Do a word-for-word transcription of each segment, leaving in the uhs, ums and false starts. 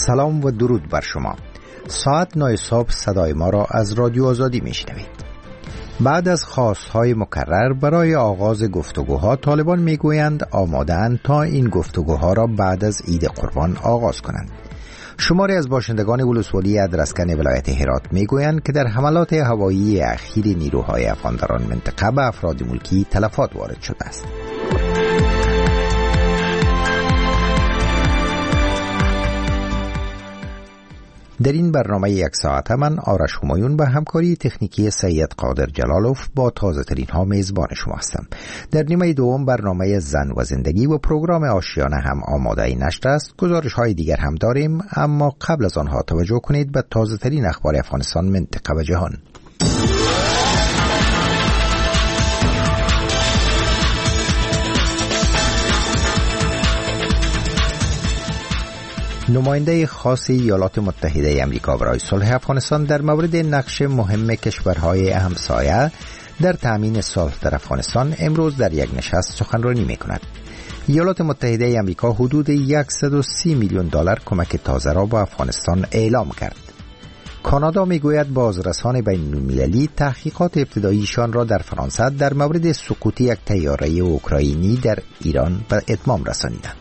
سلام و درود بر شما. ساعت نه صبح صدای ما را از رادیو آزادی میشنوید. بعد از خواستهای مکرر برای آغاز گفتگوها، طالبان میگویند آماده‌اند تا این گفتگوها را بعد از عید قربان آغاز کنند. شماری از باشندگان ولسوالی ادرسکن ولایت هرات میگویند که در حملات هوایی اخیر نیروهای افغان در آن منطقه به افراد ملکی تلفات وارد شده است. در این برنامه یک ساعته من آرش همایون به همکاری تکنیکی سید قادر جلالوف با تازه ترین ها میزبان شما هستم. در نیمه دوم برنامه زن و زندگی و پروگرام آشیانه هم آماده نشر است. گزارش های دیگر هم داریم، اما قبل از آنها توجه کنید به تازه ترین اخبار افغانستان، منطقه و جهان. نماینده خاص ایالات متحده آمریکا برای صلح افغانستان در مورد نقش مهم کشورهای همسایه در تأمین صلح در افغانستان امروز در یک نشست سخنرانی می‌کند. ایالات متحده آمریکا حدود صد و سی میلیون دلار کمک تازه را به افغانستان اعلام کرد. کانادا میگوید بازرسان بین‌المللی تحقیقات ابتداییشان را در فرانسه در مورد سقوط یک طیاره اوکراینی در ایران به اتمام رسانیدند.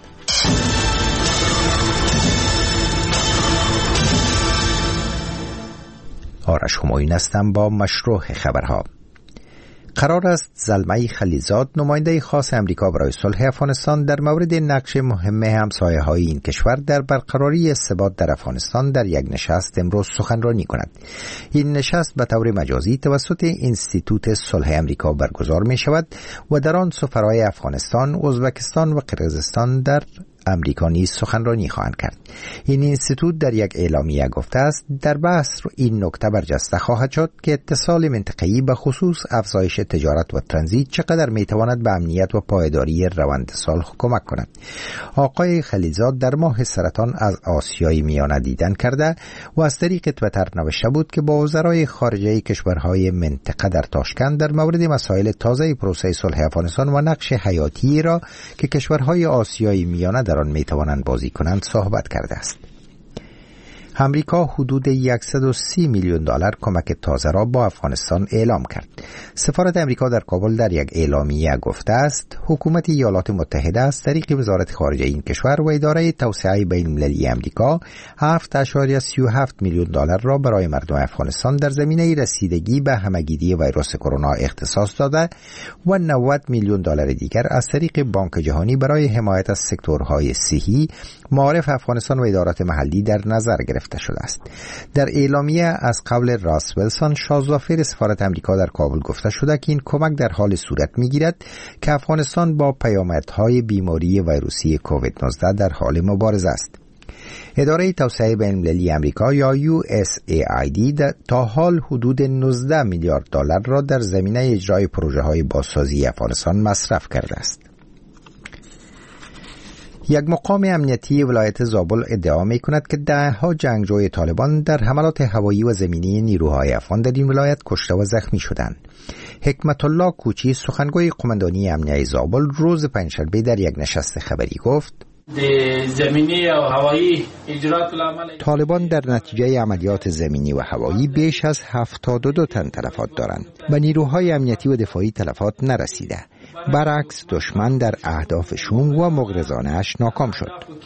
آرش همایون هستم با مشروع خبرها. قرار است زلمه خلیزاد، نماینده خاص امریکا برای صلح افغانستان، در مورد نقش مهم همسایه‌های این کشور در برقراری ثبات در افغانستان در یک نشست امروز سخنرانی کند. این نشست به طور مجازی توسط اینستیتوت صلح امریکا برگزار می شود و در آن سفرای افغانستان، ازبکستان و قرقیزستان در امریکا نیز سخنرانی خواهند کرد. این اینستیتوت در یک اعلامیه گفته است در بحث این نکته برجسته خواهد شد که اتصال منطقه‌ای به خصوص افزایش تجارت و ترانزیت چقدر میتواند به امنیت و پایداری روند صلح کمک کند. آقای خلیزاد در ماه سرطان از آسیای میانه دیدن کرده و از طریق توییتر نوشته بود که با وزرای خارجه کشورهای منطقه در تاشکند در مورد مسائل تازه پروسه صلح افغانستان و نقش حیاتی را که کشورهای آسیای میانه در آن میتوانند بازی کنند صحبت کرده است. امریکا حدود صد و سی میلیون دلار کمک تازه را با افغانستان اعلام کرد. سفارت امریکا در کابل در یک اعلامیه گفته است حکومت ایالات متحده از طریق وزارت خارجه این کشور و اداره توسعه بین‌المللی امریکا هفت ممیز سی و هفت میلیون دلار را برای مردم افغانستان در زمینه رسیدگی به همه‌گیری ویروس کرونا اختصاص داده و نود میلیون دلار دیگر از طریق بانک جهانی برای حمایت از سکتورهای صحی، معارف افغانستان و ادارات محلی در نظر گرفته شده است. در اعلامیه از قبل راس ویلسون، شاهزاده‌فر سفارت امریکا در کابل گفته شده که این کمک در حال صورت می‌گیرد که افغانستان با پیامدهای بیماری ویروسی کووید نوزده در حال مبارزه است. اداره توسعه بین‌المللی امریکا یا یو اس ای آی دی تا حال حدود نوزده میلیارد دلار را در زمینه اجرای پروژه‌های بازسازی افغانستان مصرف کرده است. یک مقام امنیتی ولایت زابل ادعا می کند که دهها جنگجوی طالبان در حملات هوایی و زمینی نیروهای افغان در این ولایت کشته و زخمی شدند. حکمت الله کوچی، سخنگوی قماندانی امنیتی زابل، روز پنجشنبه در یک نشست خبری گفت: زمینی و هوایی اجرات طالبان در نتیجه عملیات زمینی و هوایی بیش از هفتاد و دو تن تلفات دارند. به نیروهای امنیتی و دفاعی تلفات نرسیده. برعکس دشمن در اهداف شوم و مغرضانه‌اش ناکام شد.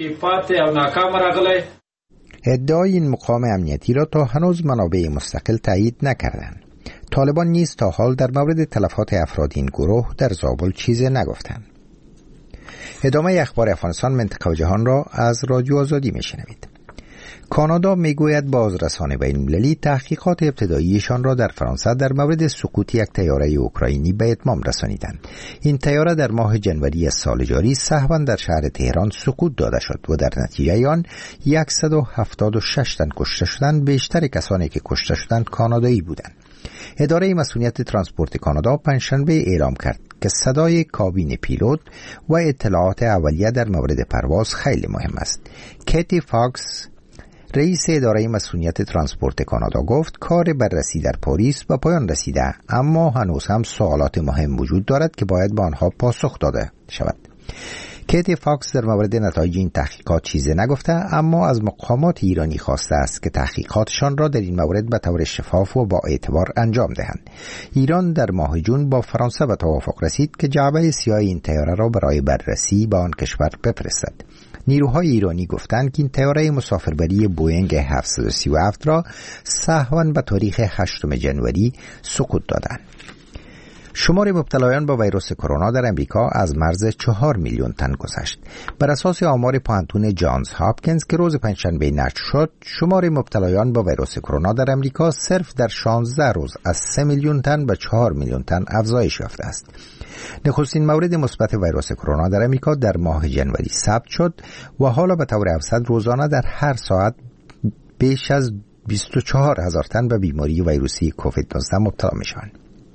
ادعای این مقام امنیتی را تا هنوز منابع مستقل تایید نکردند. طالبان نیز تا حال در مورد تلفات افراد این گروه در زابل چیزی نگفتند. ادامه اخبار افغانستان، منطقه و جهان را از رادیو آزادی میشنوید. کانادا میگوید بازرسان بین‌المللی تحقیقات ابتداییشان را در فرانسه در مورد سقوط یک طیاره اوکراینی به اتمام رسانیدند. این طیاره در ماه جنوری سال جاری سهواً در شهر تهران سقوط داده شد و در نتیجه آن صد و هفتاد و شش تن کشته شدند. بیشتر کسانی که کشته شدند کانادایی بودند. اداره مسئولیت ترانسپورت کانادا پنجشنبه اعلام کرد که صدای کابین پیلوت و اطلاعات اولیه در مورد پرواز خیلی مهم است. کیتی فاکس، رئیس اداره مسئولیت ترانسپورت کانادا، گفت کار بررسی در پاریس به پایان رسیده، اما هنوز هم سوالات مهم وجود دارد که باید به آنها پاسخ داده شود. کیتی فاکس در مورد نتایج این تحقیقات چیزی نگفته، اما از مقامات ایرانی خواسته است که تحقیقاتشان را در این مورد به طور شفاف و با اعتبار انجام دهند. ایران در ماه جون با فرانسه به توافق رسید که جعبه سیاه این طیاره را برای بررسی به آن کشور بفرستد. نیروهای ایرانی گفتند که این طیاره مسافربری بوئینگ هفتصد و سی و هفت را سهواً به تاریخ هشتم ژانویه سقوط دادند. شمار مبتلایان با ویروس کرونا در امریکا از مرز چهار میلیون تن گذشت. بر اساس آمار پانتون جانز هاپکینز که روز پنجشنبه نشر شد، شمار مبتلایان با ویروس کرونا در امریکا صرف در شانزده روز از سه میلیون تن به چهار میلیون تن افزایش یافته است. نخستین مورد مثبت ویروس کرونا در امریکا در ماه ژانویه ثبت شد و حالا به طور اوسط روزانه در هر ساعت بیش از بیست و چهار هزار تن به بیماری ویروسی کووید نوزده مبتلا میشوند.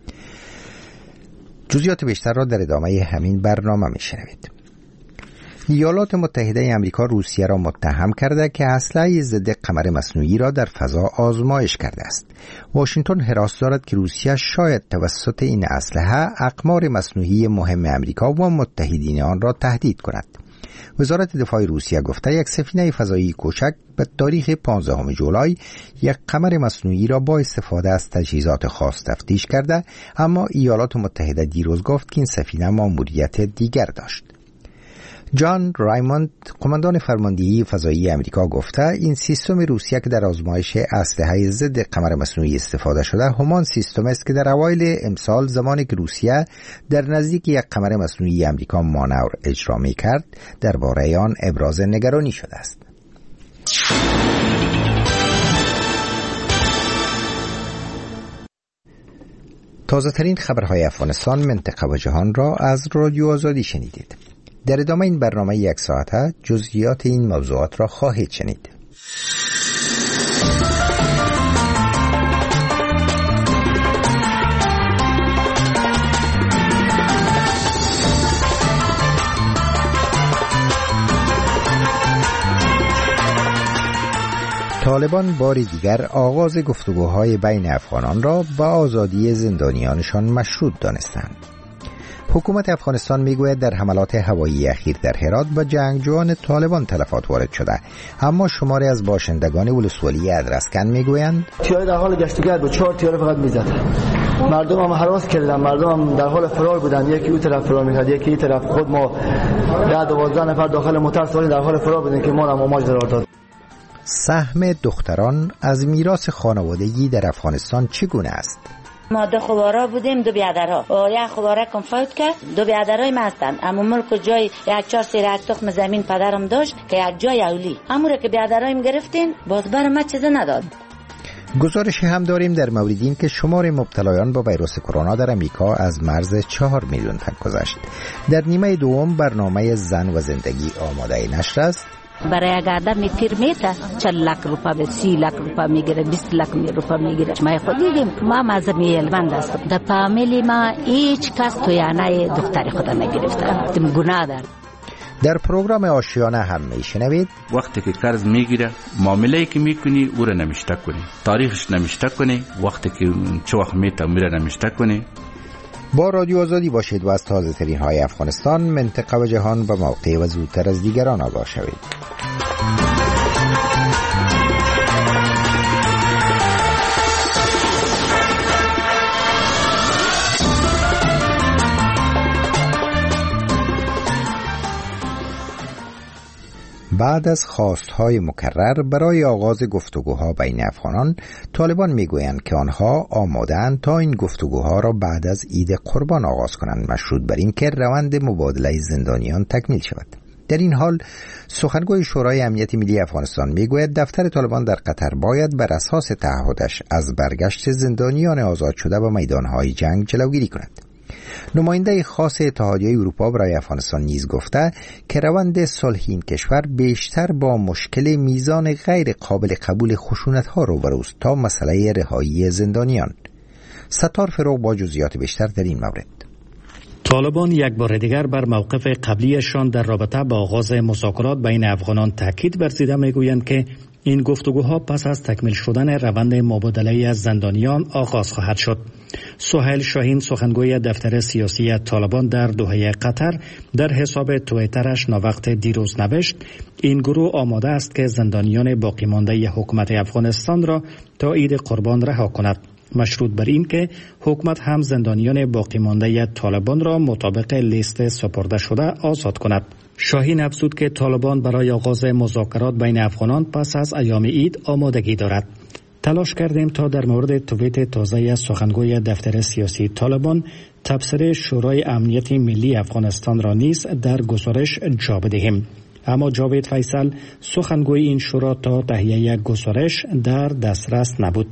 جزئیات بیشتر را در ادامه همین برنامه میشنوید. ایالات متحده آمریکا روسیه را متهم کرده که اسلحه ضد قمر مصنوعی را در فضا آزمایش کرده است. واشنگتن حراس دارد که روسیه شاید توسط این اسلحه اقمار مصنوعی مهم آمریکا و متحدین آن را تهدید کند. وزارت دفاع روسیه گفته یک سفینه فضایی کوچک به تاریخ پانزدهم ژولای یک قمر مصنوعی را با استفاده از تجهیزات خاص تفتیش کرده، اما ایالات متحده دیروز گفت که این سفینه مأموریت دیگر داشت. جان رایموند، قماندان فرماندهی فضایی آمریکا، گفته این سیستم روسیه که در آزمایش اسلحه ضد قمر مصنوعی استفاده شده همان سیستم است که در اوایل امسال زمانی که روسیه در نزدیک یک قمر مصنوعی آمریکا مانور اجرا می‌کرد درباره آن ابراز نگرانی شده است. تازه ترین خبرهای افغانستان، منطقه و جهان را از رادیو آزادی شنیدید. در ادامه این برنامه یک ساعته جزئیات این موضوعات را خواهید شنید. طالبان بار دیگر آغاز گفتگوهای بین افغانان را با آزادی زندانیانشان مشروط دانستند. حکومت افغانستان میگوید در حملات هوایی اخیر در هرات با جنگجویان طالبان تلفات وارد شده، اما شماری از باشندگان ولسوالی ادرسکن میگویند تیاره در حال گشتگرد با چهار تیاره فقط میزد. مردم هم هراس کردن، مردم هم در حال فرار بودن، یکی اون طرف فرار میکرد، یکی این طرف. خود ما ده دوازده نفر داخل موتر سواری در حال فرار بودن که ما را ماماج قرار داد. سهم دختران از میراث خانوادگی در افغانستان چگونه است؟ ما دو خوارا بودیم، دو بیادرها. یک خواره کم فوت کرد، دو بیادرای ما هستند. اما ملک جای یک چهار سیر یک تخم زمین پدرم داشت که یک جای اولی. اموره که بیادرایم گرفتین، باز بر ما چیز نداد. گزارشی هم داریم در مورد این که شمار مبتلایان با ویروس کرونا در امریکا از مرز چهار میلیون تن گذشت. در نیمه دوم برنامه زن و زندگی آماده نشر است. برای یک آدم پیر میته چهل لک روپا به سی لک روپا میگیره، بیست لک روپا میگیره. ما خود دیدیم، ما مذهبی علمند هستم. در فامیلی ما هیچ کس تویانه دختر خدا نگرفته. تیم گناه دار. در پروگرام آشیانه هم میشنوید وقتی که قرض میگیره معامله‌ای که میکنی او را نمیشته کنی، تاریخش نمیشته کنی، وقتی که چه وقت میته میره نمیشته کنی. با رادیو آزادی باشید و از تازه ترین های افغانستان، منطقه و جهان و موقع و زودتر از دیگران آگاه شوید. بعد از خواستهای مکرر برای آغاز گفتگوها بین افغانان، طالبان میگویند که آنها آماده‌اند تا این گفتگوها را بعد از عید قربان آغاز کنند، مشروط بر این که روند مبادله زندانیان تکمیل شود. در این حال سخنگوی شورای امنیت ملی افغانستان میگوید دفتر طالبان در قطر باید بر اساس تعهدش از برگشت زندانیان آزاد شده به میدانهای جنگ جلوگیری کند. نماینده خاص اتحادیه اروپا برای افغانستان نیز گفته که روند صلح این کشور بیشتر با مشکل میزان غیر قابل قبول خشونت‌ها روبروست تا مسئله رهایی زندانیان. ستار فروغ با جزئیات بیشتر در این مورد. طالبان یک بار دیگر بر موقف قبلیشان در رابطه با آغاز مذاکرات بین افغانان تاکید ورزیده، میگویند که این گفتگوها پس از تکمیل شدن روند مبادله از زندانیان آغاز خواهد شد. سهیل شاهین سخنگوی دفتر سیاسی طالبان در دوحه قطر در حساب توییترش ناوقت دیروز نوشت این گروه آماده است که زندانیان باقی مانده حکومت افغانستان را تا عید قربان رها کند، مشروط بر این که حکومت هم زندانیان باقی مانده طالبان را مطابق لیست سپرده شده آزاد کند. شاهین افزود که طالبان برای آغاز مذاکرات بین افغانان پس از ایام عید آمادگی دارد. تلاش کردیم تا در مورد توییت تازه سخنگوی دفتر سیاسی طالبان تبصره شورای امنیت ملی افغانستان را نیز در گزارش جا بدهیم، اما جاوید فیصل سخنگوی این شورا تا تهیه گزارش در دسترس نبود.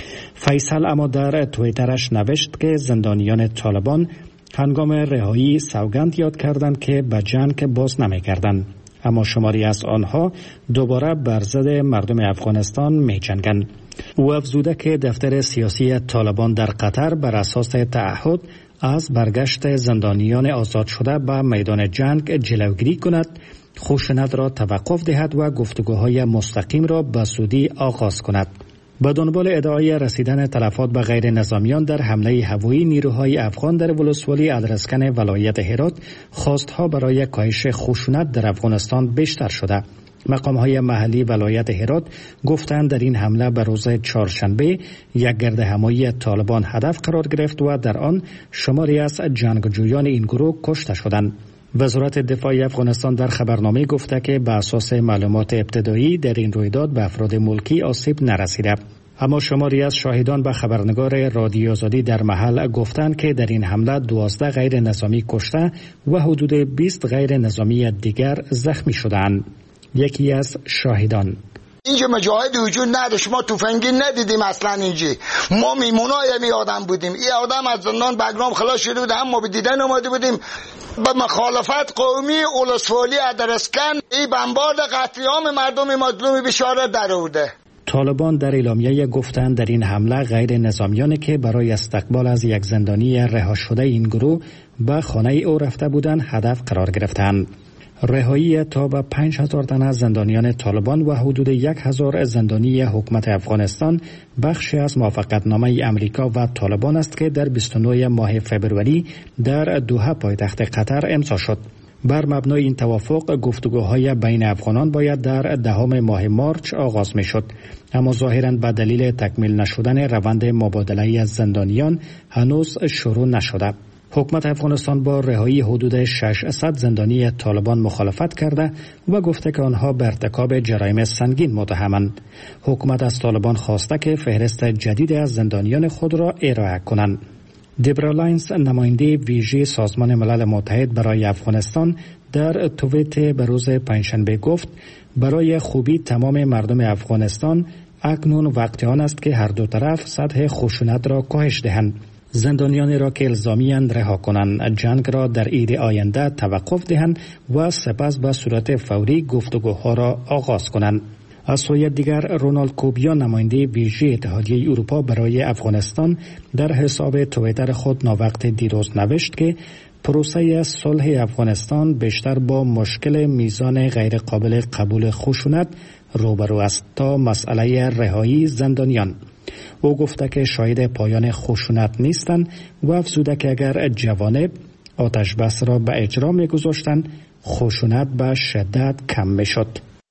فیصل اما در توییترش نوشت که زندانیان طالبان هنگام رهایی سوگند یاد کردند که به جنگ باز نمی‌گردند، اما شماری از آنها دوباره بر ضد مردم افغانستان می‌جنگند. او افزوده که دفتر سیاسی طالبان در قطر بر اساس تعهد از برگشت زندانیان آزاد شده به میدان جنگ جلوگیری کند، خشونت را توقف دهد و گفتگوهای مستقیم را به زودی آغاز کند. به دنبال ادعای رسیدن تلفات به غیر نظامیان در حمله هوایی نیروهای افغان در ولسوالی ادرسکن ولایت هرات، خواستها برای کاهش خشونت در افغانستان بیشتر شده. مقام‌های محلی ولایت هرات گفتند در این حمله به روز چهارشنبه یک گردهمایی طالبان هدف قرار گرفت و در آن شماری از جنگجویان این گروه کشته شدند. وزارت دفاع افغانستان در خبرنامه گفته که به اساس معلومات ابتدایی در این رویداد به افراد ملکی آسیب نرسیده، اما شماری از شاهدان به خبرنگار رادیو آزادی در محل گفتند که در این حمله دوازده غیر نظامی کشته و حدود بیست غیر نظامی دیگر زخمی شدند. یکی از شاهدان: اینجا مجاهد وجود نداشت، ما تفنگی ندیدیم اصلا. اینجا ما میمونای می آدم بودیم. این آدم از زندان بگرام خلاص شده بود، هم ما به دیدن اومده بودیم. به مخالفت قومی اولسوالی ادرسکن این بمبارد قتل عام مردم مظلوم بشارت در آورده. طالبان در اعلامیه گفتند در این حمله غیر نظامیانی که برای استقبال از یک زندانی رها شده این گروه به خانه او رفته بودند هدف قرار گرفتند. رهایی تا به پنج هزار تن از زندانیان طالبان و حدود یک هزار زندانی حکومت افغانستان بخشی از موافقتنامه امریکا و طالبان است که در بیست و نه ماه فبروری در دوحه پایتخت قطر امضا شد. بر مبنای این توافق گفتگوهای بین افغانان باید در دهم ماه مارچ آغاز می شد، اما ظاهراً به دلیل تکمیل نشدن روند مبادله از زندانیان هنوز شروع نشده. حکومت افغانستان با رهایی حدود ششصد زندانی طالبان مخالفت کرده و گفته که آنها به ارتکاب جرایم سنگین متهمند. حکومت از طالبان خواسته که فهرست جدید از زندانیان خود را ارائه کنند. دبرا لاینز نماینده ویژه سازمان ملل متحد برای افغانستان در توییت به روز پنجشنبه گفت برای خوبی تمام مردم افغانستان اکنون وقت آن است که هر دو طرف سطح خشونت را کاهش دهند، زندانیانی را که الزامی‌اند رها کنند، جنگ را در عید آینده توقف دهند و سپس به صورت فوری گفتگوها را آغاز کنند. از سوی دیگر رونالد کوبیا نماینده ویژه اتحادیه اروپا برای افغانستان در حساب توییتر خود ناوقت دیروز نوشت که پروسه صلح افغانستان بیشتر با مشکل میزان غیر قابل قبول خشونت روبرو است تا مسئله رهایی زندانیان. او گفته که شاهد پایان خشونت نیستند و افزوده که اگر جوانب آتش بس را به اجرا می‌گذاشتند خشونت به شدت کم می‌شد.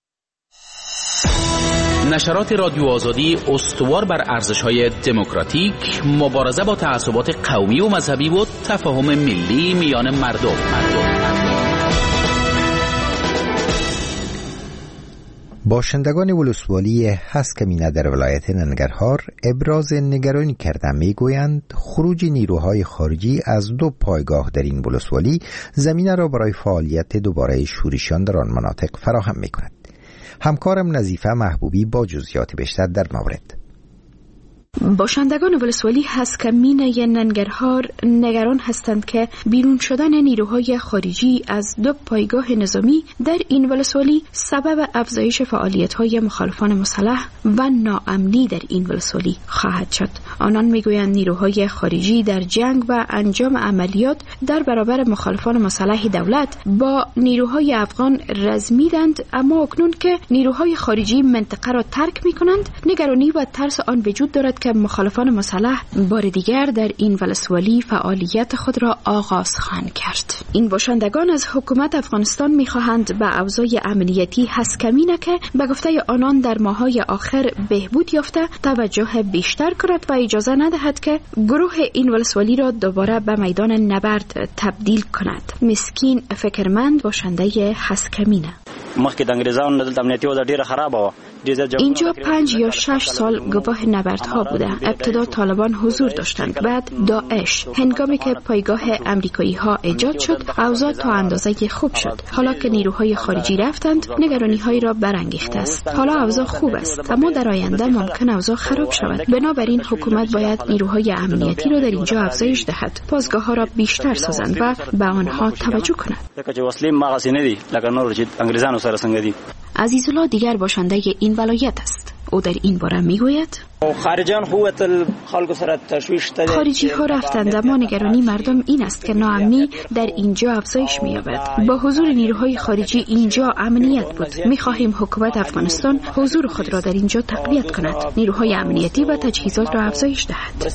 نشرات رادیو آزادی استوار بر ارزش‌های دموکراتیک، مبارزه با تعصبات قومی و مذهبی و تفاهم ملی میان مردم. باشندگان ولسوالی هسکمینه در ولایت ننگرهار ابراز نگرانی کردند. میگویند خروج نیروهای خارجی از دو پایگاه در این ولسوالی زمینه را برای فعالیت دوباره شورشیان در آن مناطق فراهم می‌کند. همکارم نظیفه محبوبی با جزئیات بیشتر در مورد. باشندگان ولسوالی هسکمینه ننگرهار نگران هستند که بیرون شدن نیروهای خارجی از دو پایگاه نظامی در این ولسوالی سبب افزایش فعالیت‌های مخالفان مسلح و ناامنی در این ولسوالی خواهد شد. آنان میگویند نیروهای خارجی در جنگ و انجام عملیات در برابر مخالفان مسلح دولت با نیروهای افغان رزمیدند، اما اکنون که نیروهای خارجی منطقه را ترک می‌کنند نگرانی و ترس آن وجود دارد که مخالفان مسلح بار دیگر در این ولسوالی فعالیت خود را آغاز خواهند کرد. این باشندگان از حکومت افغانستان می‌خواهند به اوضاع امنیتی هسکمینه که به گفته آنان در ماه‌های آخر بهبود یافته توجه بیشتر کند و اجازه ندهد که گروه این ولسوالی را دوباره به میدان نبرد تبدیل کند. مسکین فکرمند باشنده هسکمینه. مخکې د انګریزانو دلته امنیتي وضع ډیره خرابه وه. اینجا پنج یا شش سال گواه نبردها بوده. ابتدا طالبان حضور داشتند، بعد داعش. هنگامی که پایگاه امریکایی ها ایجاد شد اوضاع تا اندازه خوب شد. حالا که نیروهای خارجی رفتند نگرانی هایی را برانگیخته است. حالا اوضاع خوب است اما در آینده ممکن اوضاع خراب شود. بنابراین حکومت باید نیروهای امنیتی را در اینجا افزایش دهد، پاسگاه ها را بیشتر سازند و به آنها توجه کند. عزیزالله دیگر باشنده این ولایت است. او در این باره میگوید خارجان قوت خلق سره تشویش داده. خارجی ها رفتند اما نگرانی مردم این است که ناامنی در اینجا افزایش می‌یابد. با حضور نیروهای خارجی اینجا امنیت بود. می‌خواهیم حکومت افغانستان حضور خود را در اینجا تقویت کند، نیروهای امنیتی و تجهیزات را افزایش دهد.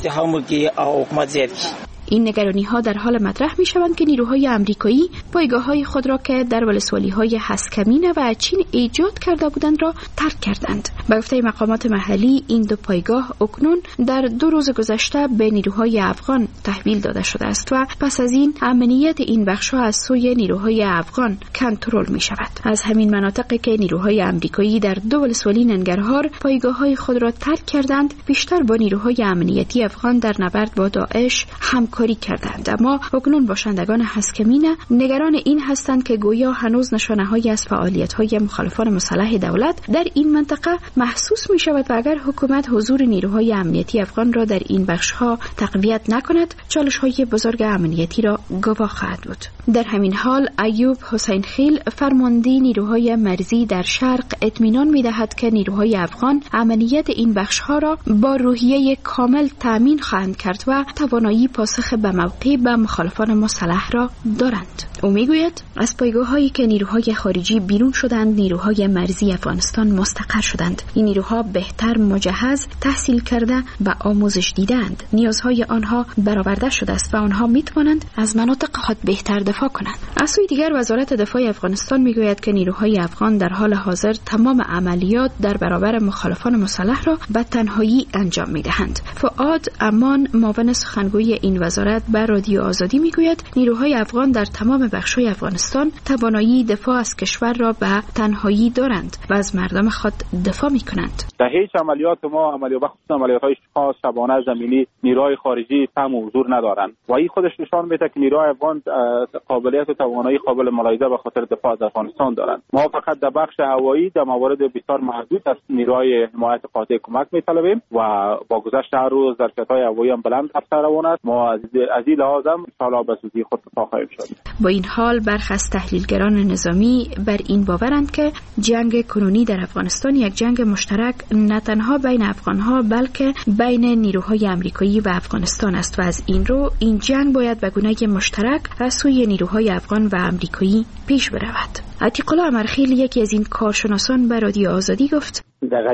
این نگرانی ها در حال مطرح می شوند که نیروهای امریکایی پایگاه های خود را که در ولسوالی های هسکمینه و اچین ایجاد کرده بودند را ترک کردند. به گفته مقامات محلی این دو پایگاه اکنون در دو روز گذشته به نیروهای افغان تحویل داده شده است و پس از این امنیت این بخش ها از سوی نیروهای افغان کنترل می شود. از همین مناطقی که نیروهای امریکایی در دو ولسوالی ننگرهار پایگاه های خود را ترک کردند بیشتر با نیروهای امنیتی افغان در نبرد با داعش هم کاری کردند. اما اکنون باشندگان هسکمینه نگران این هستند که گویا هنوز نشانه‌هایی از فعالیت‌های مخالفان مسلح دولت در این منطقه محسوس می‌شود و اگر حکومت حضور نیروهای امنیتی افغان را در این بخش‌ها تقویت نکند چالش‌های بزرگ امنیتی را گواه خواهد بود. در همین حال ایوب حسین خیل فرمانده نیروهای مرزی در شرق اطمینان می‌دهد که نیروهای افغان امنیت این بخش‌ها را با روحیه کامل تأمین خواهند کرد و توانایی پاسخ به موقع به مخالفان مسلح را دارند. او میگوید از پایگاه‌هایی که نیروهای خارجی بیرون شدند نیروهای مرزی افغانستان مستقر شدند. این نیروها بهتر مجهز، تحصیل کرده و آموزش دیدند. نیازهای آنها برآورده شده است و آنها میتوانند از مناطق خود بهتر دفاع کنند. از سوی دیگر وزارت دفاع افغانستان میگوید که نیروهای افغان در حال حاضر تمام عملیات در برابر مخالفان مسلح را به تنهایی انجام میدهند. فؤاد امان معاون سخنگوی این وزارت به رادیو آزادی میگوید نیروهای افغان در تمام بخش‌های افغانستان توانایی دفاع از کشور را به تنهایی دارند و از مردم خود دفاع میکنند. در هیچ عملیات ما عملیات خصوصا عملیات‌های خاص شبانه زمینی نیروهای خارجی تام و حضور ندارند و این خودش نشان میده که نیروهای افغان قابلیت و توانایی قابل ملاحظه به خاطر دفاع از افغانستان دارند. ما فقط در بخش هوایی در موارد بسیار محدود از نیروهای حمایت قاطع کمک میطلبیم و با گذشت هر روز ظرفیت‌های هوایی هم بلند افسر روان است. ما از از این لحاظ هم ان شاء الله به زودی خود دفاع خواهیم شد. با این حال برخی از تحلیلگران نظامی بر این باورند که جنگ کنونی در افغانستان یک جنگ مشترک نه تنها بین افغان‌ها بلکه بین نیروهای امریکایی و افغانستان است و از این رو این جنگ باید به گونه مشترک از سوی نیروهای افغان و امریکایی پیش برود. عتیق الله امرخیل یکی از این کارشناسان به رادیو آزادی گفت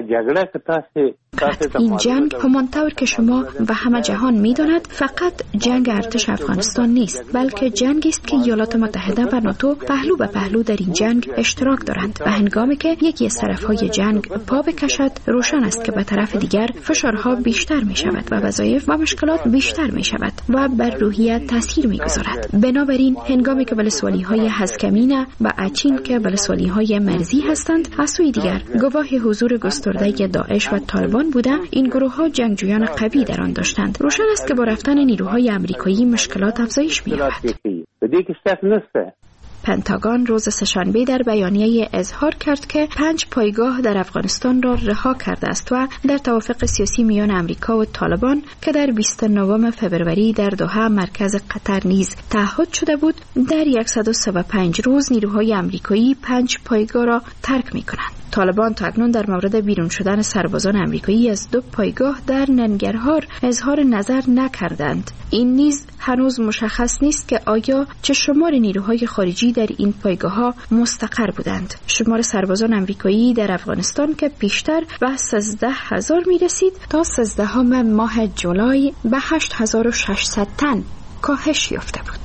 این جنگ همانطور که شما و همه جهان می‌داند فقط جنگ ارتش افغانستان نیست بلکه جنگی است که ایالات متحده و ناتو پهلو به پهلو در این جنگ اشتراک دارند و هنگامی که یکی از طرف‌های جنگ پا بکشد روشن است که به طرف دیگر فشارها بیشتر می‌شود و وظایف و مشکلات بیشتر می‌شود و بر روحیه تاثیر می‌گذارد. بنابراین هنگامی که ولسوالی‌های هسکمینه و اچین که ولسوالی‌های مرزی هستند از سوی دیگر گواه حضور گسترده داعش و طالبان بوده این گروه‌ها جنگجویان قوی در آن داشتند. روشن است که با رفتن نیروهای امریکایی مشکلات افزایش می‌یابد. پنتاگون روز سه‌شنبه در بیانیه اظهار کرد که پنج پایگاه در افغانستان را رها کرده است و در توافق سیاسی میان امریکا و طالبان که در بیست و نه فوریه در دوحه مرکز قطر نیز تعهد شده بود، در صد و سی و پنج روز نیروهای امریکایی پنج پایگاه را ترک می‌کنند. طالبان تا اکنون در مورد بیرون شدن سربازان امریکایی از دو پایگاه در ننگرهار اظهار نظر نکردند. این نیز هنوز مشخص نیست که آیا چه شمار نیروهای خارجی در این پایگاه‌ها مستقر بودند. شمار سربازان امریکایی در افغانستان که پیشتر به سیزده هزار می‌رسید تا سیزدهم ماه جولای به هشت هزار و ششصد تن کاهش یافته بود.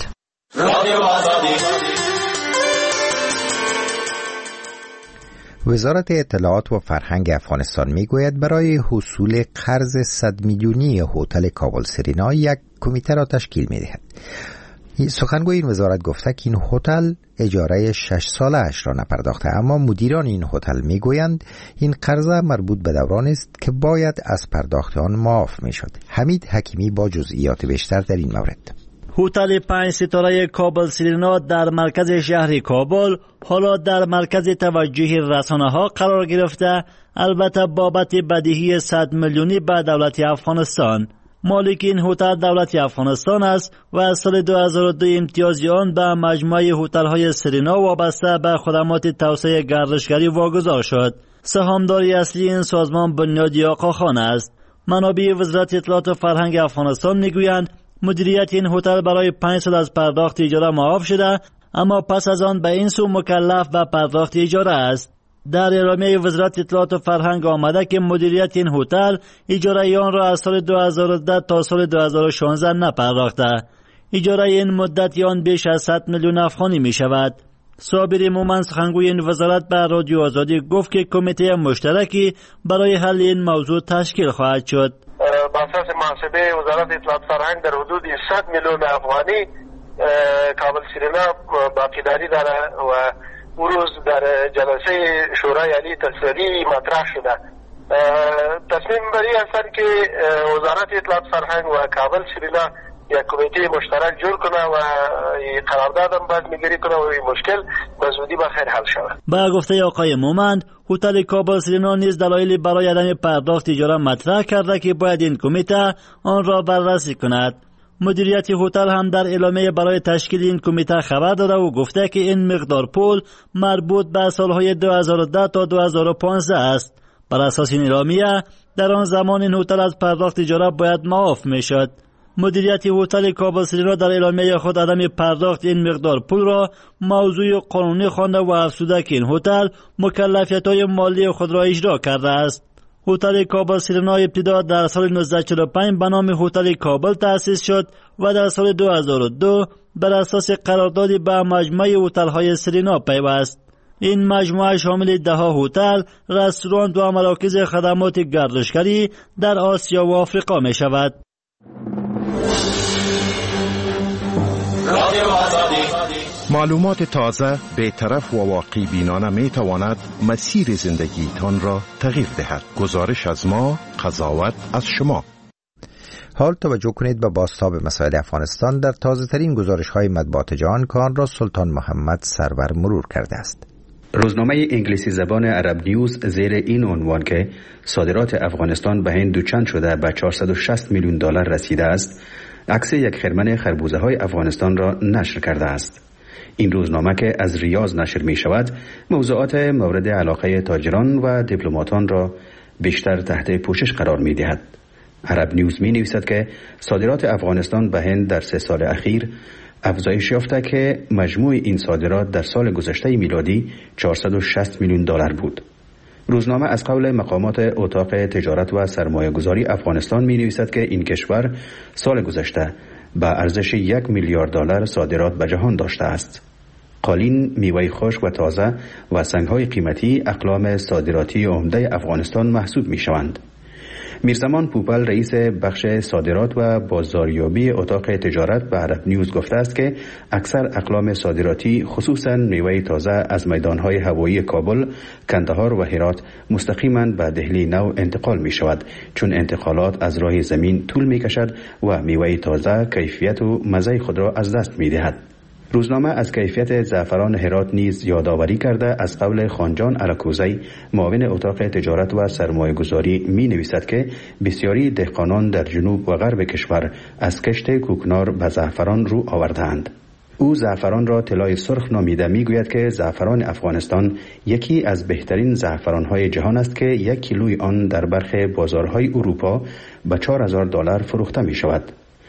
وزارت اطلاعات و فرهنگ افغانستان میگوید برای حصول قرض صد میلیونی هتل کابل سرینا یک کمیته را تشکیل میدهد. سخنگوی این وزارت گفته که این هتل اجاره شش ساله اش را نپرداخته، اما مدیران این هتل میگویند این قرض مربوط به دوران است که باید از پرداخت آن معاف میشد. حمید حکیمی با جزئیات بیشتر در این مورد. هتل پنج ستاره کابل سرینا در مرکز شهر کابل حالا در مرکز توجه رسانه‌ها قرار گرفته، البته بابت بدهی صد میلیونی به دولت افغانستان. مالک این هتل دولت افغانستان است و از سال دو هزار و دو امتیازی آن به مجموعه هتل‌های سرینا وابسته به خدمات توسعه گردشگری واگذار شد. سهامداری اصلی این سازمان بنیادی آقاخان است. منابع وزارت اطلاعات و فرهنگ افغانستان میگویند مدیریت این هتل برای پنج سال از پرداخت اجاره معاف شده، اما پس از آن به این سو مکلف به پرداخت اجاره است. در اعلامیه وزارت اطلاعات و فرهنگ آمده که مدیریت این هتل اجاره آن را از سال دو هزار و ده تا سال دو هزار و شانزده نپرداخته. اجاره این مدت آن بیش از صد میلیون افغانی می شود. صابر مومن سخنگوی این وزارت به رادیو آزادی گفت که کمیته مشترکی برای حل این موضوع تشکیل خواهد شد. بر اساس محاسبه وزارت اطلاعات فرهنگ در حدود صد میلیون افغانی کابل سرینا باقیداری داره و اون روز در جلسه شورای عالی تصدیقی مطرح شده. تصمیم بری هستند که وزارت اطلاعات فرهنگ و کابل سرینا یک کمیته مشترک جور کنه و قرارداد هم باید میگیری کنه و این مشکل به زودی بخیر حل شود. با گفته آقای مومند، هتل کابل سرینا نیز دلایلی برای عدم پرداخت اجاره مطرح کرده که باید این کمیته آن را بررسی کند. مدیریت هتل هم در اعلامیه برای تشکیل این کمیته خبر داده و گفته که این مقدار پول مربوط به سالهای دو هزار و ده تا دو هزار و پانزده است. بر اساس این اعلامیه در آن زمان این هتل از پرداخت اجاره باید معاف میشد. مدیریت هتل کابل سرینا در اعلامیه خود عدم پرداخت این مقدار پول را موضوع قانونی خوانده و افزوده که این هتل مکلفیت‌های مالی خود را اجرا کرده است. هتل کابل سرینا ابتدا در سال نوزده چهل و پنج به نام هتل کابل تأسیس شد و در سال دو هزار و دو بر اساس قراردادی به مجموعه هتل‌های سرینا پیوست. این مجموعه شامل ده ها هتل، رستوران و مراکز خدمات گردشگری در آسیا و آفریقا می شود. معلومات تازه، بی‌طرف و واقعی بینانه می تواند مسیر زندگیتان را تغییر دهد. گزارش از ما، قضاوت از شما. حال توجه کنید به بازتاب مسائل افغانستان در تازه ترین گزارش های مطبوعات جهان که آن را سلطان محمد سرور مرور کرده است. روزنامه انگلیسی زبان عرب نیوز زیر این عنوان که صادرات افغانستان به هند دوچند شده به چهارصد و شصت میلیون دلار رسیده است، عکس یک خرمن خربوزه های افغانستان را نشر کرده است. این روزنامه که از ریاض نشر می شود، موضوعات مورد علاقه تاجران و دیپلماتان را بیشتر تحت پوشش قرار می دهد. عرب نیوز می نویسد که صادرات افغانستان به هند در سه سال اخیر افزایش یافته که مجموع این صادرات در سال گذشته میلادی چهارصد و شصت میلیون دلار بود. روزنامه از قول مقامات اتاق تجارت و سرمایه گذاری افغانستان می نویسد که این کشور سال گذشته به ارزش یک میلیارد دلار صادرات به جهان داشته است. قالین، میوه خشک و تازه و سنگ‌های قیمتی اقلام صادراتی عمده افغانستان محسوب می شوند. میرزمان پوپل رئیس بخش صادرات و بازاریابی اتاق تجارت به عرب نیوز گفته است که اکثر اقلام صادراتی خصوصاً میوه تازه از میدانهای هوایی کابل، کندهار و هرات مستقیما به دهلی نو انتقال می شود، چون انتقالات از راه زمین طول می کشد و میوه تازه کیفیت و مزه خود را از دست می دهد. روزنامه از کیفیت زعفران هرات نیز یادآوری کرده از قول خانجان الکوزی معاون اتاق تجارت و سرمایه‌گذاری می نویسد که بسیاری دهقانان در جنوب و غرب کشور از کشت کوکنار به زعفران رو آورده‌اند. او زعفران را طلای سرخ نامیده، می گوید که زعفران افغانستان یکی از بهترین زعفران‌های جهان است که یک کیلوی آن در برخی بازارهای اروپا به چهار هزار دلار فروخته می شود.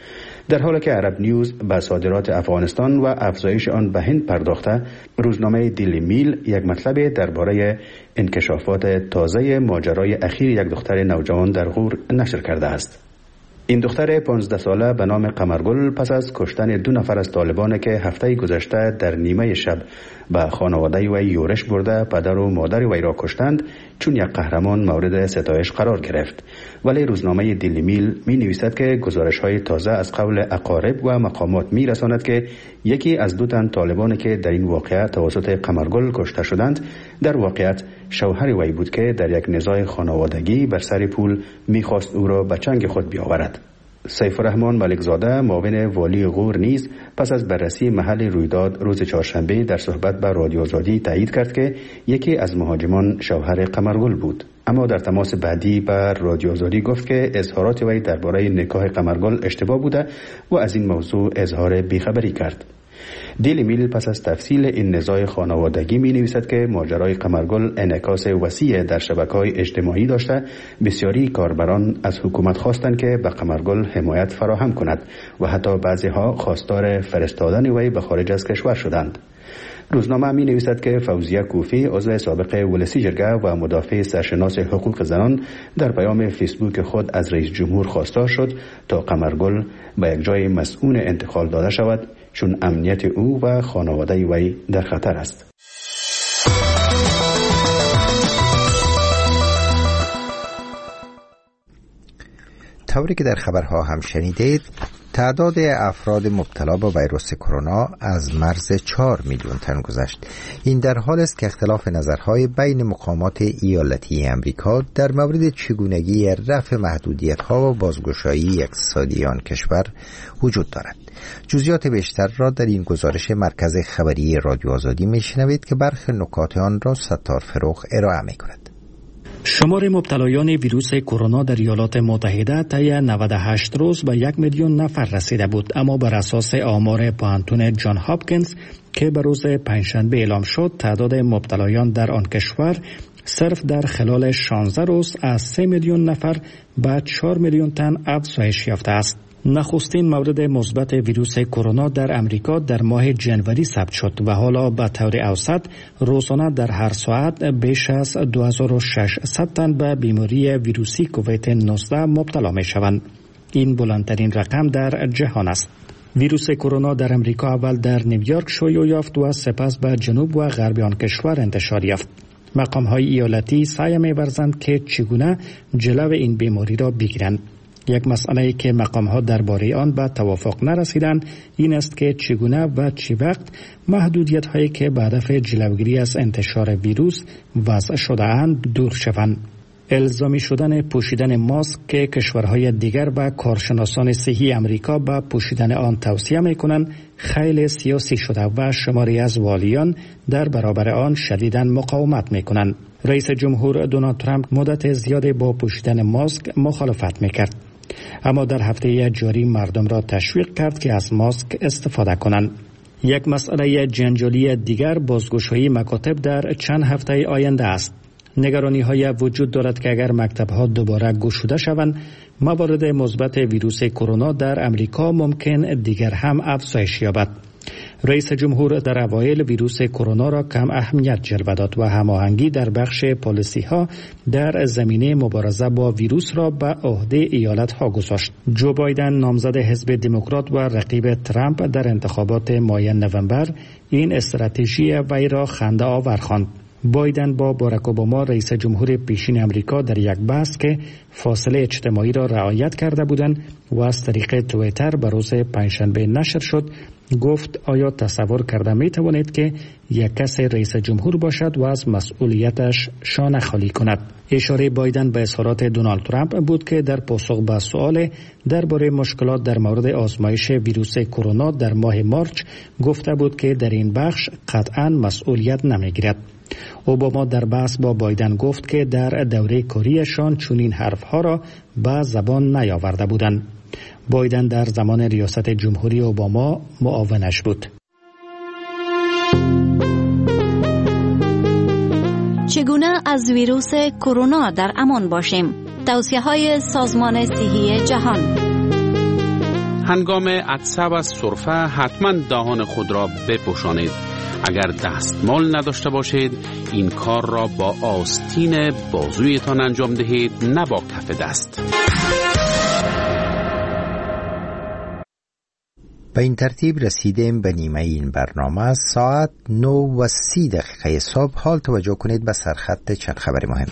در حالی که عرب نیوز به صادرات افغانستان و افزایش آن به هند پرداخته، روزنامه دیلی میل یک مطلب درباره انکشافات تازه ماجرای اخیر یک دختر نوجوان در غور نشر کرده است. این دختر پانزده ساله به نام قمرگل پس از کشتن دو نفر از طالبان که هفته گذشته در نیمه شب به خانواده وی یورش برده پدر و مادر وی را کشتند، چون یک قهرمان مورد ستایش قرار گرفت. ولی روزنامه دیلی میل می نویسد که گزارش های تازه از قول اقارب و مقامات می رساند که یکی از دو تن طالبانی که در این واقعه توسط قمرگل کشته شدند در واقعیت شوهر وی بود که در یک نزاع خانوادگی بر سر پول می خواست او را به چنگ خود بیاورد. سیف الرحمن ملکزاده معاون والی غور نیز پس از بررسی محل رویداد روز چهارشنبه در صحبت با رادیو آزادی تایید کرد که یکی از مهاجمان شوهر قمرگل بود، اما در تماس بعدی با رادیو آزادی گفت که اظهارات وی درباره نکاح قمرگل اشتباه بوده و از این موضوع اظهار بیخبری کرد. دیلی میل پس از تفصیل این نزاع خانوادگی می نویسد که ماجرای قمرگل انعکاس وسیع در شبکه‌های اجتماعی داشته. بسیاری کاربران از حکومت خواستند که به قمرگل حمایت فراهم کند و حتی بعضی ها خواستار فرستادن وی به خارج از کشور شدند. روزنامه می نویسد که فوزیه کوفی عضو سابق ولسی جرگه و مدافع سرشناس حقوق زنان در پیام فیسبوک خود از رئیس جمهور خواستار شد تا قمرگل به یک جای مسئول انتقال داده شود، چون امنیت او و خانواده وی در خطر است. طوری که در خبرها هم شنیدید، تعداد افراد مبتلا به ویروس کرونا از مرز چهار میلیون تن گذشت. این در حال است که اختلاف نظرهای بین مقامات ایالتی امریکا در مورد چگونگی رفع محدودیت‌ها و بازگشایی اقتصادی آن کشور وجود دارد. جزئیات بیشتر را در این گزارش مرکز خبری رادیو آزادی میشنوید که برخی نکات آن را ستار فروغ ارائه می‌کند. شمار مبتلایان ویروس کرونا در ایالات متحده طی نود و هشت روز به یک میلیون نفر رسیده بود، اما بر اساس آمار پانتون جان هاپکینز که به روز پنجشنبه اعلام شد، تعداد مبتلایان در آن کشور صرف در خلال شانزده روز از سه میلیون نفر به چهار میلیون تن افزایش یافته است. نخستین مورد مثبت ویروس کرونا در امریکا در ماه جنوری ثبت شد و حالا به طور اوسط روزانه در هر ساعت بیش از دو هزار و ششصد تن به بیماری ویروسی کووید نوزده مبتلا می شوند. این بلندترین رقم در جهان است. ویروس کرونا در امریکا اول در نیویورک شیوع یافت و سپس به جنوب و غرب آن کشور انتشار یافت. مقام‌های ایالتی سعی می‌ورزند که چگونه جلو این بیماری را بگیرند. یک مسئله که مقام‌ها درباره آن به توافق نرسیدند این است که چگونه و چه وقت محدودیت‌هایی که به هدف جلوگیری از انتشار ویروس وضع شده‌اند دور شوند. الزامی شدن پوشیدن ماسک که کشورهای دیگر و کارشناسان صحی امریکا به پوشیدن آن توصیه می‌کنند خیلی سیاسی شده و شماری از والیان در برابر آن شدیداً مقاومت می‌کنند. رئیس جمهور دونالد ترامپ مدت زیادی با پوشیدن ماسک مخالفت می‌کرد، اما در هفته جاری مردم را تشویق کرد که از ماسک استفاده کنند. یک مسئله جنجالی دیگر بازگشایی مکاتب در چند هفته آینده است. نگرانی های وجود دارد که اگر مکتب ها دوباره گشوده شوند، موارد مثبت ویروس کرونا در امریکا ممکن دیگر هم افزایش یابد. رئیس جمهور در اوایل ویروس کرونا را کم اهمیت جلوه داد و هماهنگی در بخش پالیسی ها در زمینه مبارزه با ویروس را به عهده ایالت ها گذاشت. جو بایدن نامزد حزب دموکرات و رقیب ترامپ در انتخابات ماه نوامبر این استراتژی وی را خنده آور خواند. بایدن با باراک اوباما رئیس جمهور پیشین امریکا در یک بحث که فاصله اجتماعی را رعایت کرده بودند و از طریق توییتر به روز پنجشنبه نشر شد گفت آیا تصور کرده می توانید که یک کس رئیس جمهور باشد و از مسئولیتش شانه خالی کند؟ اشاره بایدن به اظهارات دونالد ترامپ بود که در پاسخ به سؤال درباره مشکلات در مورد آزمایش ویروس کرونا در ماه مارچ گفته بود که در این بخش قطعا مسئولیت نمیگیرد. اوباما در بحث با بایدن گفت که در دوره کاریشان چنین حرفها را به زبان نیاورده بودند. بایدن در زمان ریاست جمهوری اوباما معاونش بود. چگونه از ویروس کرونا در امان باشیم؟ توصیه‌های سازمان صحی جهان. هنگام عطسه و سرفه حتما دهان خود را بپوشانید. اگر دستمال نداشته باشید این کار را با آستین بازویتان انجام دهید، نه با کف دست. به این ترتیب رسیدیم به نیمه این برنامه. ساعت نه و سی دقیقه صبح. حال توجه کنید به سرخط چند خبر مهم.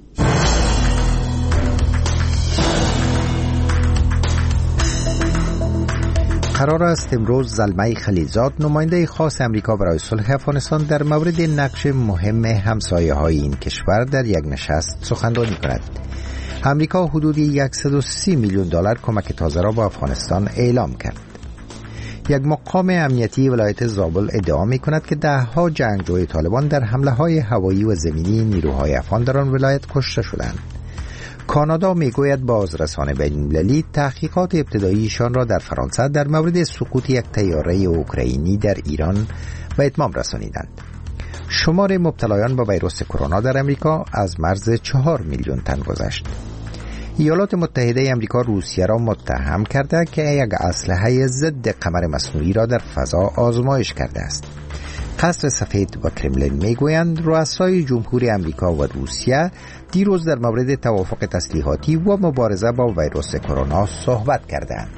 قرار است امروز زلمه خلیزاد نماینده خاص امریکا برای صلح افغانستان در مورد نقش مهم همسایه‌های این کشور در یک نشست سخنرانی کند. امریکا حدود صد و سی میلیون دلار کمک تازه را به افغانستان اعلام کرد. یک مقام امنیتی ولایت زابل ادعا می کند که ده ها جنگجوی طالبان در حمله های هوایی و زمینی نیروهای افغان در آن ولایت کشته شدند. کانادا می گوید بازرسان بین‌المللی تحقیقات ابتداییشان را در فرانسه در مورد سقوط یک طیاره اوکراینی در ایران به اتمام رسانیدند. شمار مبتلایان به ویروس کرونا در امریکا از مرز چهار میلیون تن گذشت. ایالات متحده امریکا روسیه را متهم کرده که یک اسلحه ضد قمر مصنوعی را در فضا آزمایش کرده است. قصر سفید و کرملین میگویند رؤسای جمهوری امریکا و روسیه دیروز در مورد توافق تسلیحاتی و مبارزه با ویروس کرونا صحبت کردند.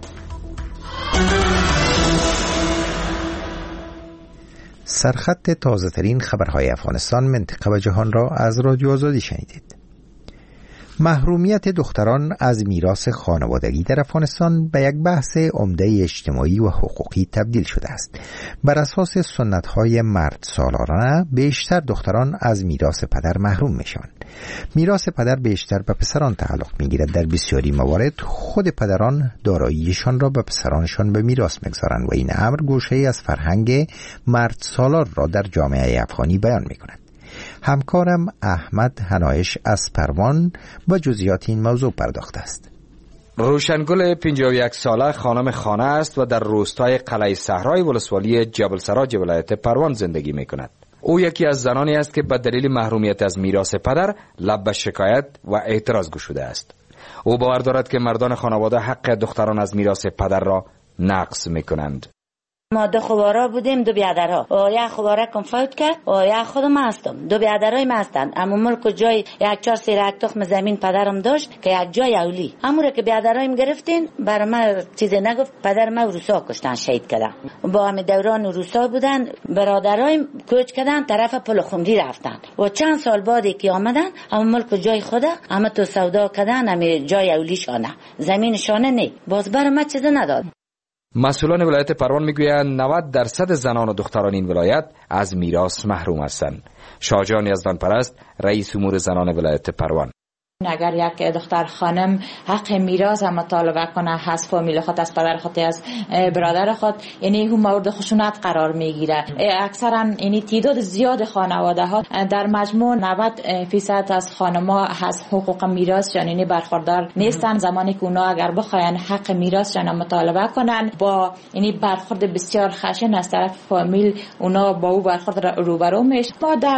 سرخط تازه ترین خبرهای افغانستان، منطقه و جهان را از رادیو آزادی شنیدید. محرومیت دختران از میراث خانوادگی در افغانستان به یک بحث عمده اجتماعی و حقوقی تبدیل شده است. بر اساس سنت‌های مرد سالارانه بیشتر دختران از میراث پدر محروم میشوند. میراث پدر بیشتر به پسران تعلق میگیرد. در بسیاری موارد خود پدران داراییشان را به پسرانشان به میراث میگذارند و این امر گوشه‌ای از فرهنگ مرد سالار را در جامعه افغانی بیان میکند. همکارم احمد هنایش از پروان با جزئیات این موضوع پرداخته است. روشنگل پنجاه و یک ساله خانم خانه است و در روستای قلعه صحرای ولسوالی جبل سراج ولایت پروان زندگی می کند. او یکی از زنانی است که به دلیل محرومیت از میراث پدر لب به شکایت و اعتراض گشوده است. او باور دارد که مردان خانواده حق دختران از میراث پدر را نقض می کنند. ما دو خوارا بودیم، دو بیادرها. و یک خواره کم فوت کرد و یک خودم هستم. دو بیادرای ما هستند. اما ملک جای یک چهار سیرک تخم زمین پدرم داشت که یک جای اولی. اموره که بیادرایم گرفتین برای ما چیزی نگفت. پدر ما روسا کشتن، شهید کردن. با همه دوران روسا بودن. برادرایم کوچ کردن طرف پل خمری رفتن. و چند سال بعدی که آمدن اما ملک جای خود اما تو سودا کردن، همه جای اولی شانه زمین شانه نه. باز برای ما چیزی نداد. مسئولان ولایت پروان میگویند نود درصد زنان و دختران این ولایت از میراث محروم هستند. شاهجان یزدان پرست، رئیس امور زنان ولایت پروان: اگر یک دختر خانم حق میراث هم مطالبه کنه از فامیل خود، از پدر خود، از برادر خود، یعنی هم مورد خشونت قرار میگیره. اکثرا یعنی تعداد زیاد خانواده ها در مجموع نود فیصد از خانم‌ها از حقوق میراث یعنی برخوردار نیستن. زمانی که اونا اگر بخواین حق میراث را مطالبه کنن با یعنی برخورد بسیار خشن از طرف فامیل، اونا با او برخورد روبرو میشه. ما در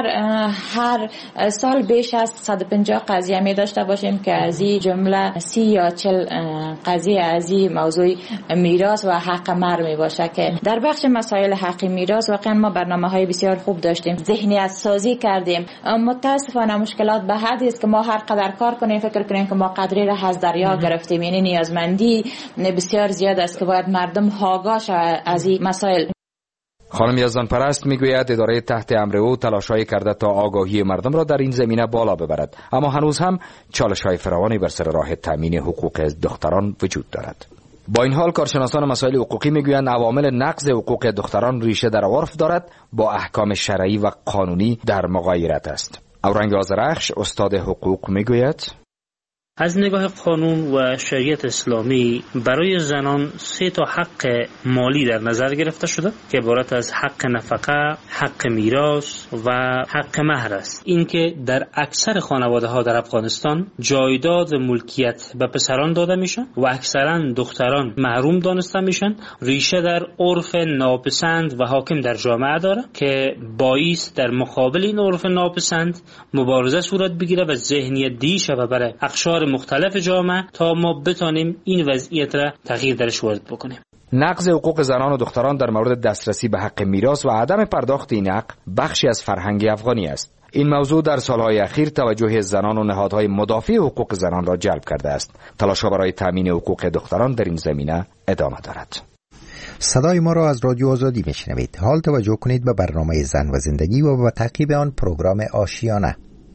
هر سال بیش از صد و پنجاه قضیه می داشته باشیم که از این جمله سی یا چل قضیه از این موضوع میراث و حق مر می باشه که در بخش مسائل حق میراث واقعا ما برنامه های بسیار خوب داشتیم، ذهنیت سازی کردیم. متاسفانه مشکلات به حدی است که ما هر قدر کار کنیم فکر کنیم که ما قدری را از دریا گرفتیم. یعنی نیازمندی بسیار زیاد است که باید مردم آگاه شوند از این مسائل. خانم یزدان پرست میگوید اداره تحت امر او تلاش‌هایی کرده تا آگاهی مردم را در این زمینه بالا ببرد، اما هنوز هم چالش‌های فراوانی بر سر راه تامین حقوق دختران وجود دارد. با این حال کارشناسان مسائل حقوقی میگویند عوامل نقض حقوق دختران ریشه در عرف دارد، با احکام شرعی و قانونی در مغایرت است. اورنگ آذرخش استاد حقوق میگوید از نگاه قانون و شریعت اسلامی برای زنان سه تا حق مالی در نظر گرفته شده که عبارت از حق نفقه، حق میراث و حق مهر است. این که در اکثر خانواده ها در افغانستان جایداد و ملکیت به پسران داده میشن و اکثرا دختران محروم دانسته میشن، ریشه در عرف ناپسند و حاکم در جامعه داره که باعث در مقابل این عرف ناپسند مبارزه صورت بگیره و ذهنیت دی شود برای اقشار مختلف جامعه تا ما بتانیم این وضعیت را تغییر درش وارد بکنیم. نقض حقوق زنان و دختران در مورد دسترسی به حق میراث و عدم پرداخت این حق بخشی از فرهنگ افغانی است. این موضوع در سالهای اخیر توجه زنان و نهادهای مدافع حقوق زنان را جلب کرده است. تلاش‌ها برای تامین حقوق دختران در این زمینه ادامه دارد. صدای ما را از رادیو آزادی میشنوید. حال توجه کنید به برنامه زن و زندگی و به تعقیب آن پروگرام آشیانه.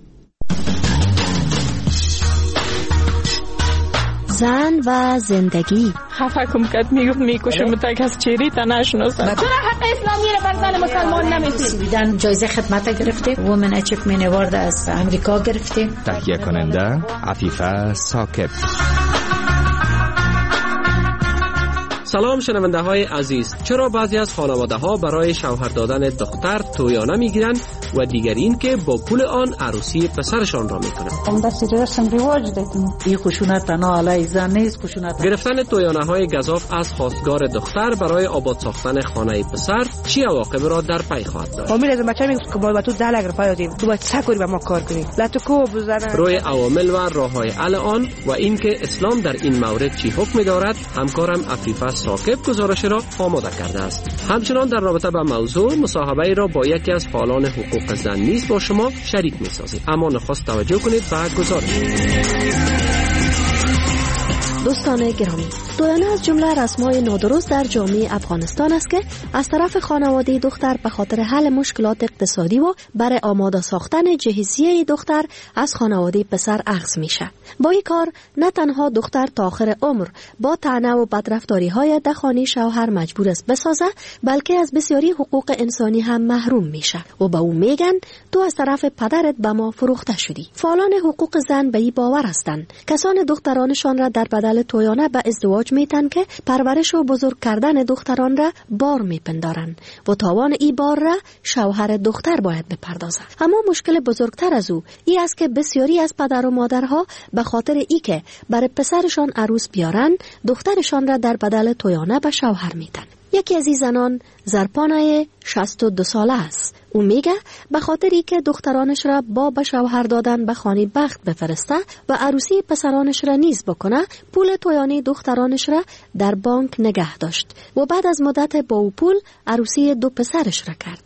زن و زندگی. خفه کم کد میگفت میکشم تا کس چیری تا نشناسم. چرا حق اسلامی را بر زن مسلمان نمیدید؟ دیدن جایزه خدمت گرفته، وومن اچیومنت اوارد از امریکا گرفته. تهیه کننده عفیفه ساکب. سلام شنونده های عزیز. چرا بعضی از خانواده ها برای شوهر دادن دختر تویانه میگیرند و دیگر این که با پول آن عروسی پسرشان را میکنند؟ اون دست رسم رواج دیدیم. این خشونت تنها علیه زن نیست، خشونت گرفتن تویانه های گزاف از خواستگار دختر برای آباد ساختن خانه پسر چی عواقب را در پی خواهد داشت؟ فامیل از بچه میگه که با تو ده لک روپیه دادیم، تو باید چه کاری با ما کار کنی؟ لا تو کو بزنه. روی عوامل و راههای حل آن و اینکه اسلام در این مورد چی حکم دارد، همکارم عفیفه ساکب گزارش را آماده کرده است. همچنان در رابطه با موضوع مصاحبه را با یکی از فعالان حقوق زن نیز با شما شریک می‌سازیم. اما نخست توجه کنید به گزارش. دوستان گرامی، تویانه از جمله رسم‌های نادرست در جامعه افغانستان است که از طرف خانواده دختر به خاطر حل مشکلات اقتصادی و برای آماده ساختن جهیزیه دختر از خانواده پسر اخذ میشه. با این کار نه تنها دختر تا آخر عمر با طعنه و بدرفتاری‌های دخانی شوهر مجبور است بسازه، بلکه از بسیاری حقوق انسانی هم محروم میشه و به او میگن تو از طرف پدرت به ما فروخته شدی. فعالان حقوق زن به این باور هستند کسان دخترانشان را در بدل تویانه به ازدواج میتن که پرورش و بزرگ کردن دختران را بار میپندارن و تاوان ای بار را شوهر دختر باید بپردازد. اما مشکل بزرگتر از او ای است که بسیاری از پدر و مادرها به خاطر ای که برای پسرشان عروس بیارن دخترشان را در بدل تویانه به شوهر میتن. یکی از این زنان زرپانه شصت و دو ساله است. او میگه به خاطری که دخترانش را با به شوهر دادن به خانه بخت بفرسته و عروسی پسرانش را نیز بکنه، پول تویانه دخترانش را در بانک نگه داشت و بعد از مدت با او پول عروسی دو پسرش را کرد.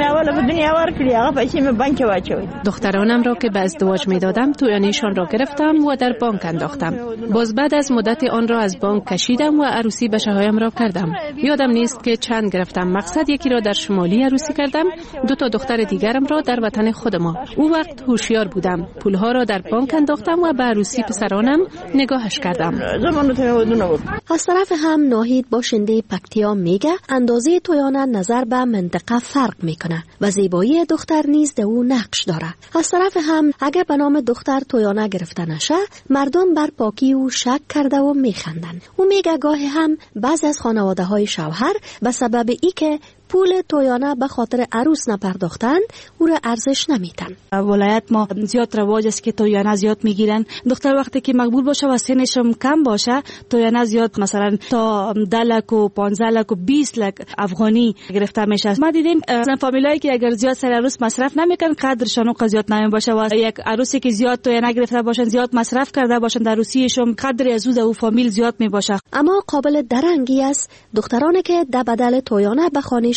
دخترانم را که به ازدواج میدادم تویانهشان را گرفتم و در بانک انداختم. باز بعد از مدت آن را از بانک کشیدم و عروسی بچه هایم را کردم. یادم نیست که چند گرفتم. مقصد یکی را در شمالی عروسی کردم، دو تا دختر دیگرم را در وطن خود ما. او وقت هوشیار بودم. پولها را در بانک انداختم و به عروسی پسرانم نگاهش کردم. از طرف هم ناهید باشنده پکتیا میگه اندازه تویانه نظر به منطقه فرق میکنه و زیبایی دختر نیز در او نقش داره. از طرف هم اگر به نام دختر تویانه گرفته نشه، مردم بر پاکی او شک کرده و میخندن. او میگه گاهی هم بعضی از خانواده های شوهر به سبب ای که پول تویانه به خاطر عروس نپرداختند او را ارزش نمیتن. ولایت ما زیاد رواج است که تویانه زیاد میگیرن. دختر وقتی که مقبول باشه و سنش کم باشه تویانه زیاد مثلا تا ده لک و پانزده لک و بیست لک افغانی گرفته میشه. ما دیدیم مثلا فامیلایی که اگر زیاد سر عروس مصرف نمیکنن قدرشان و زیاد نمی باشه و یک عروسی که زیاد تویانه گرفته باشن زیاد مصرف کرده باشن در عروسیشون قدر از او فامیل زیاد می باشه. اما قابل درنگی است دخترانی که در بدل تویانه به خانه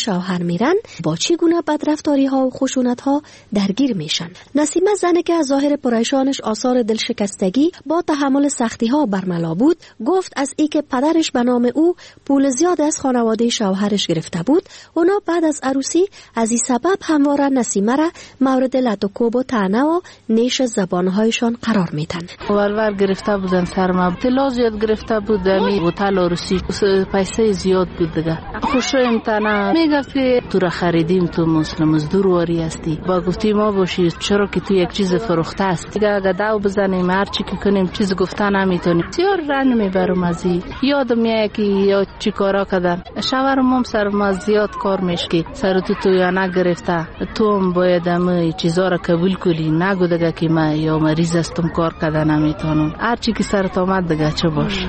شوهر میرن با چی گونه بدرفتاری ها و خشونت ها درگیر میشن. نسیمه زنی که از ظاهر پریشانش آثار دلشکستگی با تحمل سختی ها برملا بود گفت از ای که پدرش به نام او پول زیاد از خانواده شوهرش گرفته بود، اونا بعد از عروسی از این سبب همواره نسیمه را مورد لطوکوب و طعنه و نیش زبانهایشان قرار میدن. ورور گرفته بودن سرما، طلا زیاد گرفته بود، می هتل عروسی پیسه زیاد بود دیگه. خوشو امتنا میگفت که تو را خریدیم، تو مسلم مزدور واری هستی، با گفتی ما باشی چرا که تو یک چیز فروخته است دیگه، اگه داو بزنیم هر چی که کنیم چیز گفته نمیتونیم. بسیار رنج میبرم از این. یادم میاد که یا چی کارا کردم. شوهرم هم سر ما زیاد کار میشکی، سر تو تو یا نگرفته، تو هم باید همه چیزا را قبول کنی، نگو دیگه که من یا مریض هستم کار کرده نمیتونم. هر چی که سرت آمد دیگه چه باش.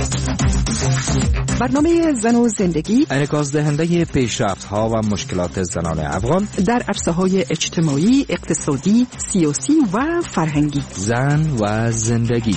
برنامه زن و زندگی انعکاس دهنده پیشرفت ها و مشکلات زنان افغان در عرصه های اجتماعی، اقتصادی، سیاسی و فرهنگی. زن و زندگی.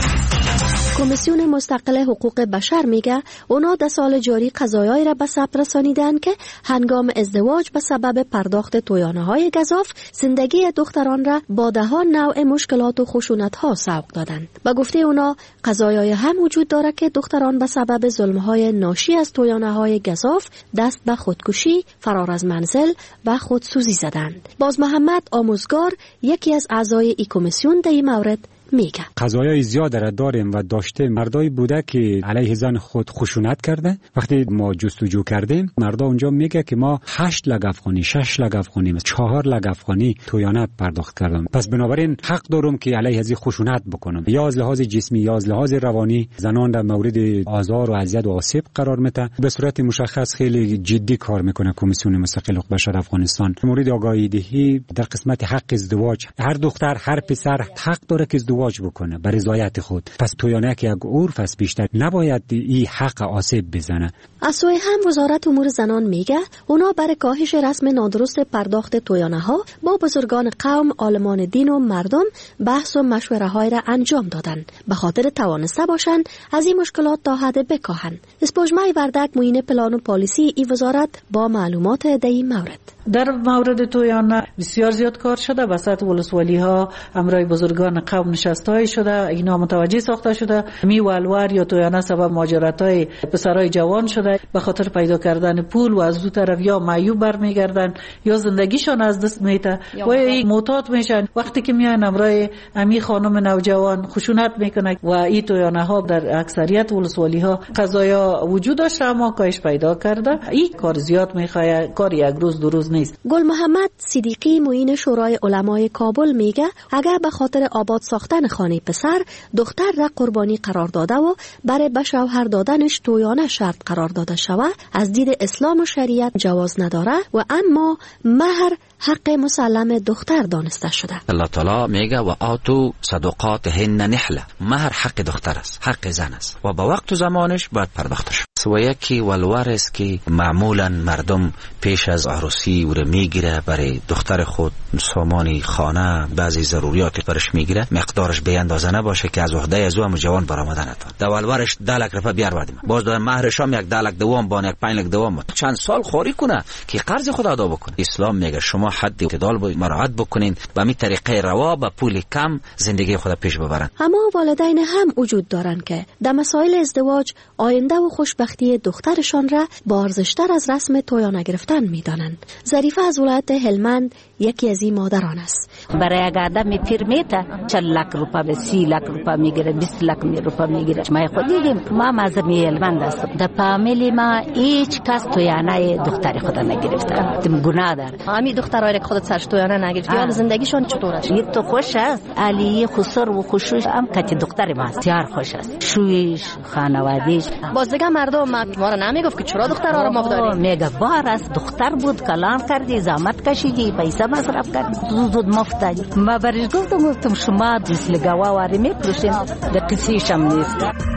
کمیسیون مستقل حقوق بشر میگه اونا در سال جاری قضایایی را به ثبت رسانیدن که هنگام ازدواج به سبب پرداخت تویانه های گزاف زندگی دختران را با ده ها نوع مشکلات و خشونت ها سوق دادند. به گفته اونا قضایای هم وجود داره که دختران به سبب ظلم های ناشی از تویانه های گزاف دست به خودکشی، فرار از منزل و خودسوزی زدند. باز محمد آموزگار یکی از اعضای این کمیسیون در این مورد میگه قضایای زیاد را داریم و داشته مردای بوده که علیه زن خود خشونت کرده. وقتی ما جستجو کردیم مردا اونجا میگه که ما هشت لگ افغانی، شش لگ افغانی، چهار لگ افغانی تویانت پرداخت کردم. پس بنابراین حق دارم که علیه از خشونت بکنم، یا از لحاظ جسمی یا از لحاظ روانی. زنان در مورد آزار و اذیت و آسیب قرار میده. به صورت مشخص خیلی جدی کار میکنه کمیسیون مستقل حقوق بشر افغانستان. مورد آگاهی دهی در قسمت حق ازدواج، هر دختر هر پسر حق داره که ازدواج بکنه به رضایت خود. پس تویانه که یک عرف است، بیشتر نباید این حق آسیب بزنه. از سوی هم وزارت امور زنان میگه اونا برای کاهش رسم نادرست پرداخت تویانه ها با بزرگان قوم، عالمان دین و مردم بحث و مشوره های را انجام دادن به خاطر توانسته باشند از این مشکلات تا حد بکاهند. اسپوجمای وردک معین پلان و پالیسی ای وزارت با معلومات در این مورد. در مورد تویانه بسیار زیاد کار شده، وسط ولسوالی ها امرای بزرگان قوم نشستای شده، اینا متوجه ساخته شده. می والوار یا تویانه سبب ماجرات های پسرای جوان شده به خاطر پیدا کردن پول و از دو طرف یا معیوب برمیگردن یا زندگیشان از دست میته و این معتاد میشن. وقتی که میان امرای امی خانم نوجوان خشونت میکنه و این تویانه ها در اکثریت ولسوالی ها قضایا وجود داشته اما کاهش پیدا کرده. این کار زیاد میخواد، کار یک روز دو روز نیست. گل محمد صدیقی معین شورای علمای کابل میگه اگر به خاطر آباد ساختن خانه پسر دختر را قربانی قرار داده و برای به شوهر دادنش تویانه شرط قرار داده شود، از دید اسلام و شریعت جواز نداره و اما مهر حق مسلم دختر دانسته شده. الله تعالی میگه و آتو صدقاتهن نحله، مهر حق دختر است، حق زن است و با وقت و زمانش باید پرداخت شود. و یکی والوارث که معمولا مردم پیش از عروسی او را میگیره برای دختر خود سامانی خانه بعضی ضروریات برش میگیره، مقدارش به اندازه نباشه که از عهده از او هم جوان برآمده نتونه. در والوارش ده لک رفع بیار بردیم، باز دادن مهرش هم یک ده لک دوام با یک پنج لک دوام چند سال خوری کنه که قرض خود ادا بکنه. اسلام میگه شما حد اعتدال باید مراعات بکنین، به می طریقه روا با پول کم زندگی خود پیش ببرن. اما والدین هم وجود دارن که در مسائل ازدواج آینده و خوشبختی دخترشان را با ارزشتر از رسم تویانه گرفتن میدانند. ظریفه از ولایت هلمند یکی از این مادران است. برای یک آدم پیر میته چهل لک روپا به سی لک روپا میگیره، بیست لک روپا میگیره. ما خود دیدیم، ما مذهبی هلمند هستم، در فامیلی ما هیچ کس تویانه دختر خود نگرفته. دم گناه داره. همین دخترای که خودت سرش تویانه نگرفتی، حال زندگیشون چطور است؟ یه تو خوش است، علی خسر و خوشش هم که دختر ما بسیار خوش است. شویش، خانواده‌اش. باز دیگه مردم ما رو نمیگفت که چرا دخترها رو مفداری؟ میگه بار است، دختر بود کلان کردی، زحمت کشیدی، پیسه مصرف کردی، زود زود مفداری. ما برش گفتم گفتم شما مثل گواواری میپروشین، در قصیش هم نیست.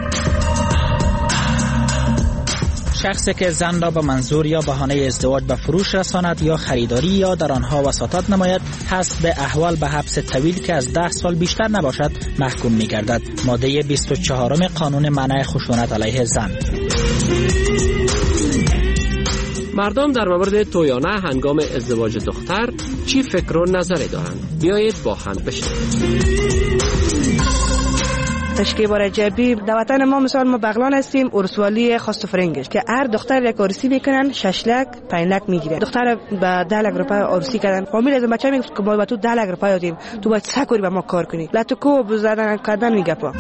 شخصی که زن را به منظور یا بهانه ازدواج به فروش رساند یا خریداری یا در آنها وساطت نماید، حسب احوال به حبس طویل که از ده سال بیشتر نباشد محکوم می‌گردد. ماده بیست و چهارم قانون منع خشونت علیه زن. مردم در مورد تویانه هنگام ازدواج دختر چی فکر و نظری دارند؟ بیایید با هم بشنویم. تشکیب رجبی در وطن ما مثال ما بغلان هستیم، ارسوالی خواست فرنگش که هر دختر یک عروسی میکنن شش لک پنج لک میگیره. دختر به ده لک روپیه عروسی کردن. فامیل از بچه میگه که با تو ده لک روپیه دادیم، تو باید سکوری به ما کار کنی. لاتو بزدن کردن میگه پا.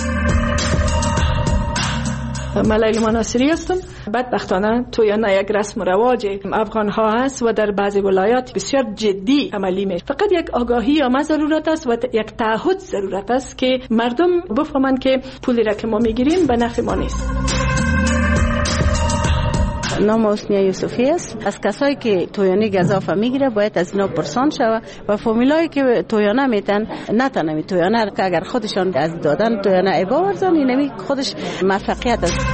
من لیلا مناصری هستم. بدبختانه تویانه یک رسم و رواج افغان ها است و در بعضی ولایات بسیار جدی عملی میشه. فقط یک آگاهی آمد ضرورت است و یک تعهد ضرورت است که مردم بفهمند که پولی را که ما میگیریم به نفع ما نیست. نام حسنیه یوسفی است. از کسایی که تویانه گزاف میگیره باید از اینا پرسان شوه و فامیلایی که تویانه میتن نتنمی تویانه که اگر خودشان از دادن تویانه عبا ورزن اینمی خودش موفقیت است.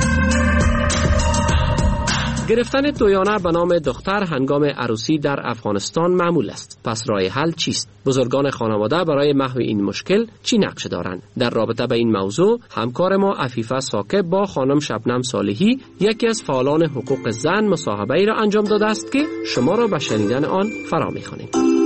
گرفتن تویانه به نام دختر هنگام عروسی در افغانستان معمول است. پس راه حل چیست؟ بزرگان خانواده برای محو این مشکل چی نقش دارند؟ در رابطه با این موضوع همکار ما عفیفه ساکب با خانم شبنم صالحی یکی از فعالان حقوق زن مصاحبه‌ای را انجام داده است که شما را به شنیدن آن فرا می‌خوانیم.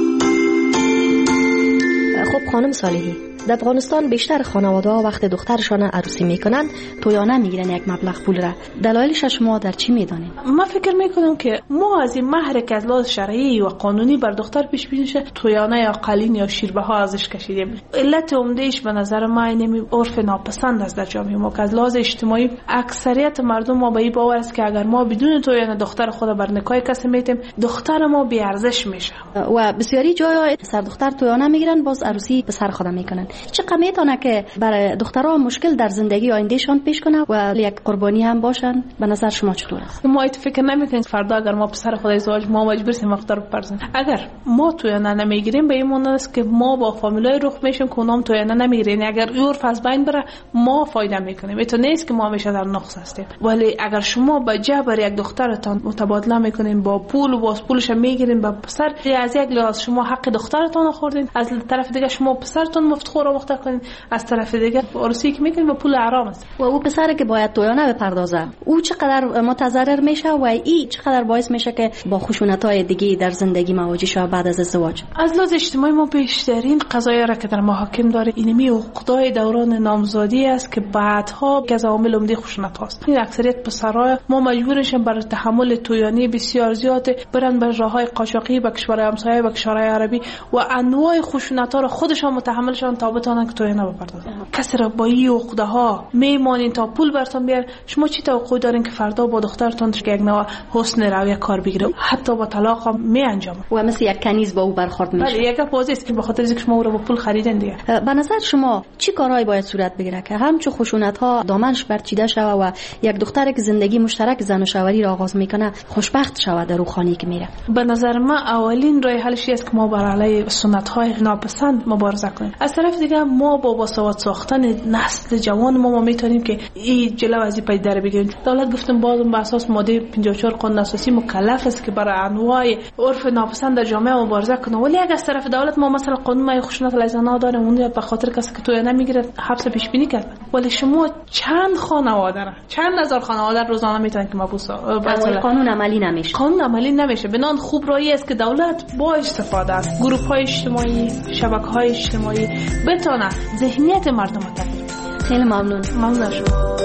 خب خانم صالحی، در افغانستان بیشتر خانواده‌ها وقت دخترشان عروسی میکنن تویانه میگیرن یک مبلغ پول را. دلایلش شما در چی میدانید؟ من فکر میکنم که ما از این مهر که از لحاظ شرعی و قانونی بر دختر پیش بینی شه تویانه یا قلین یا شیربه ها ازش کشیدیم. علت عمدهش به نظر من اینه عرف ناپسند است در جامعه ما که از لحاظ اجتماعی اکثریت مردم ما به این باور است که اگر ما بدون تویانه دختر خود بر نکاح کسی میتیم دختر ما بی ارزش میشه و بسیاری جاها سر دختر تویانه میگیرن باز عروسی پسر خود میکنن. چقدر میتونه که برای دخترها مشکل در زندگی آیندهشان پیش کنه و یک قربانی هم باشن؟ به نظر شما چطور است؟ ما ایت فکر نمیکنیم فردا اگر ما پسر خود ازدواج ما مجبور سیم دختر بپرسیم. اگر ما تویانه نمیگیریم به این معنی است که ما با فامیلای رخ میشیم که اونام تویانه نمیگیرن. اگر عرف از بین بره ما فایده میکنیم. این تو نیست که ما همیشه در نقص هستیم. ولی اگر شما با جبر یک دخترتان متبادله میکنین با پول و با پولش میگیرین با پسر، از یک لحاظ شما حق دخترتان خوردین، از طرف دیگه شما پسرتون مفتخور و وقت کنین، از طرف دیگه عروسی که میکنین با پول حرام است. و او پسر که باید تویانه بپردازه او چقدر متضرر میشه و این چقدر باعث میشه که با خشونت‌های دیگه در زندگی مواجه شه بعد از ازدواج؟ از لحاظ اجتماعی ما بیشترین قضایا را که در محاکم داره اینمی عقدای دوران نامزادی است که بعدها از عوامل عمده خشونت هاست. این اکثریت پسرای ما مجبورشن برای تحمل تویانی بسیار زیاد برن بر راههای قاچاقی به کشورهای همسایه و کشورهای عربی و انواع خشونت‌ها را خودشان متحملشان تا بتونن که تویانه بپردازن. کسی را با این عقده ها میمانین تا پول براتون بیار. شما چی توقع دارین که فردا با دخترتون یک نوع حسن روی کار بگیره؟ حتی با طلاق هم می انجام و مثل یک کنیز با او برخورد میشه. بله، یک بازی است که به خاطر اینکه شما او را با پول خریدین دیگه. به نظر شما چی کارهایی باید صورت بگیره که همچو خشونت ها دامنش برچیده شوه و یک دختر که زندگی مشترک زن و شوهری را آغاز میکنه خوشبخت شوه در روخانی که میره؟ به نظر من اولین راه حلش است که ما بر علیه سنت های ناپسند مبارزه کنیم. از طرف دیگه ما با باسواد ساختن نسل جوان ما, ما میتونیم که این جلو از این پدیده بگیریم. دولت گفتم باز بر اساس ماده پنجاه و چهار قانون اساسی مکلف است که برای انواع عرف ناپسند در جامعه مبارزه کنه. ولی اگر از طرف دولت ما مثلا قانون مای خشونت علیه زنان داره اون به خاطر کسی که توی نمیگیره حبس پیش بینی کرد. ولی شما چند خانواده را چند هزار خانواده روزانه میتونن که مبوس مثلا قانون عملی نمیشه. قانون عملی نمیشه. بنان خوب رایی است که دولت با استفاده از گروه های اجتماعی، شبکه های اجتماعی بتونه ذهنیت مردم رو تغییر بده. خیلی ممنون. ممنون شما.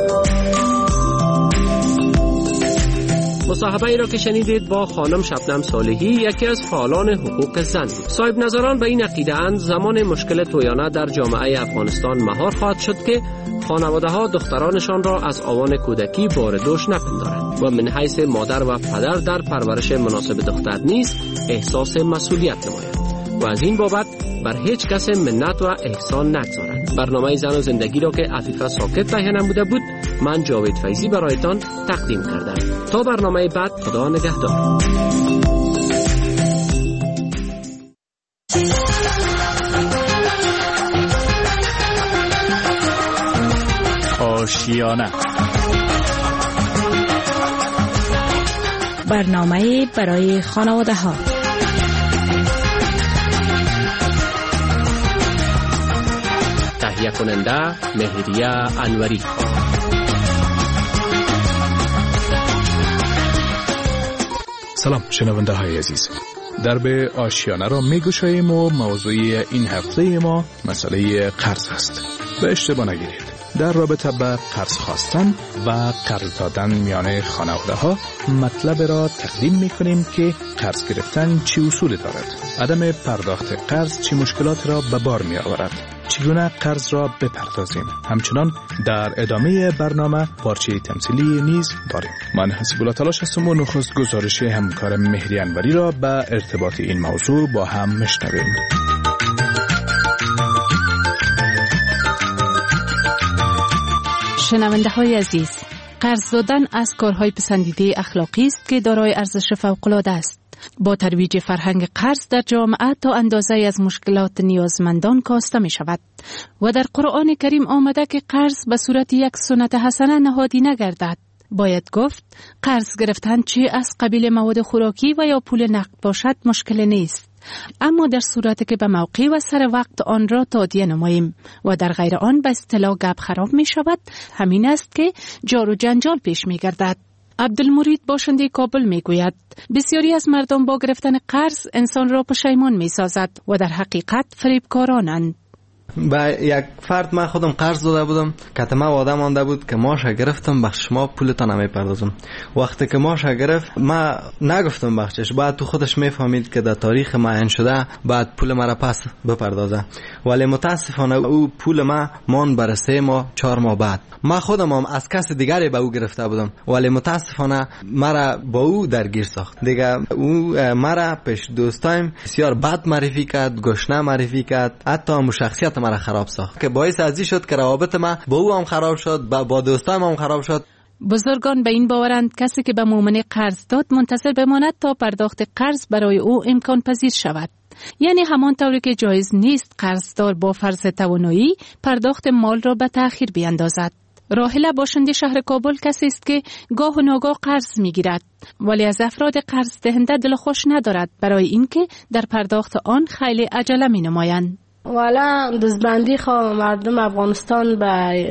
مصاحبه ای را که شنیدید با خانم شبنم صالحی یکی از فعالان حقوق زن بود. صاحب نظران به این عقیده اند زمان مشکل تویانه در جامعه افغانستان مهار خواهد شد که خانواده ها دخترانشان را از آوان کودکی بار دوش نپندارند و من حیث مادر و پدر در پرورش مناسب دختر نیز احساس مسئولیت نمایند و از این بابت بر هیچ کس منت و احسان نگذارند. برنامه زن و زندگی را که عفیفه ساکت تهیه نموده بود من جاوید فیضی برایتان تقدیم کردم. تا برنامه بعد خدا نگهدار. آشیانه برنامه برای خانواده ها. تهیه کننده مهریه انوری. سلام شنونده های عزیز، درب آشیانه را می گشاییم و موضوع این هفته ما مسئله قرض است. به اشتباه نگیرید، در رابطه به قرض خواستن و قرض دادن میان خانواده ها مطلب را تقدیم می کنیم که قرض گرفتن چه اصول دارد، عدم پرداخت قرض چه مشکلات را به بار می آورد، چگونه قرض را بپردازیم. همچنان در ادامه برنامه پارچه تمثیلی نیز داریم. من حسیب الله تلاش هستم و نخست گزارش همکار مهری انوری را به ارتباط این موضوع با هم میشنویم. شنونده های عزیز، قرض دادن از کارهای پسندیده اخلاقی است که دارای ارزش فوق‌العاده است. با ترویج فرهنگ قرض در جامعه تا اندازه از مشکلات نیازمندان کاسته می شود و در قرآن کریم آمده که قرض به صورت یک سنت حسنه نهادی نگردد. باید گفت قرض گرفتن چه از قبیل مواد خوراکی و یا پول نقد باشد مشکل نیست، اما در صورتی که به موقع و سر وقت آن را تادیه نماییم و در غیر آن به اصطلاح گپ خراب می شود، همین است که جار و جنجال پیش می گردد. عبدالمرید باشنده کابل می گوید بسیاری از مردم با گرفتن قرض انسان را پشیمان می سازد و در حقیقت فریبکارانند. با یک فرد من خودم قرض داده بودم، کتمه وعده مانده بود که ماش گرفتم بخش ما پولتان نمیپردازم. وقتی که ماش گرفت ما نگفتم بخشش، بعد تو خودش میفهمید که در تاریخ معین شده بعد پول مرا پس بپردازه، ولی متاسفانه او پول ما مان بر سه ماه چهار ماه بعد. ما خودم هم از کس دیگری به او گرفته بودم، ولی متاسفانه مرا با او درگیر ساخت. دیگه او مرا پیش دوستایم بسیار بد معرفی کرد، گشنه معرفی کرد، حتی هم شخصیت مرا خراب ساخت که باعث ازی شد که روابط ما با او هم خراب شد، با, با دوستایم هم خراب شد. بزرگان به این باورند کسی که به مؤمن قرض داد منتظر بماند تا پرداخت قرض برای او امکان پذیر شود. یعنی همان طوری که جایز نیست قرضدار با فرض توانایی پرداخت مال را به تأخیر بیاندازد. راحله باشنده شهر کابل کسی است که گاه و ناگاه قرض میگیرد، ولی از افراد قرض دهنده دل خوش ندارد برای اینکه در پرداخت آن خیلی عجله می نمایند. والا دزبندی خواه مردم افغانستان به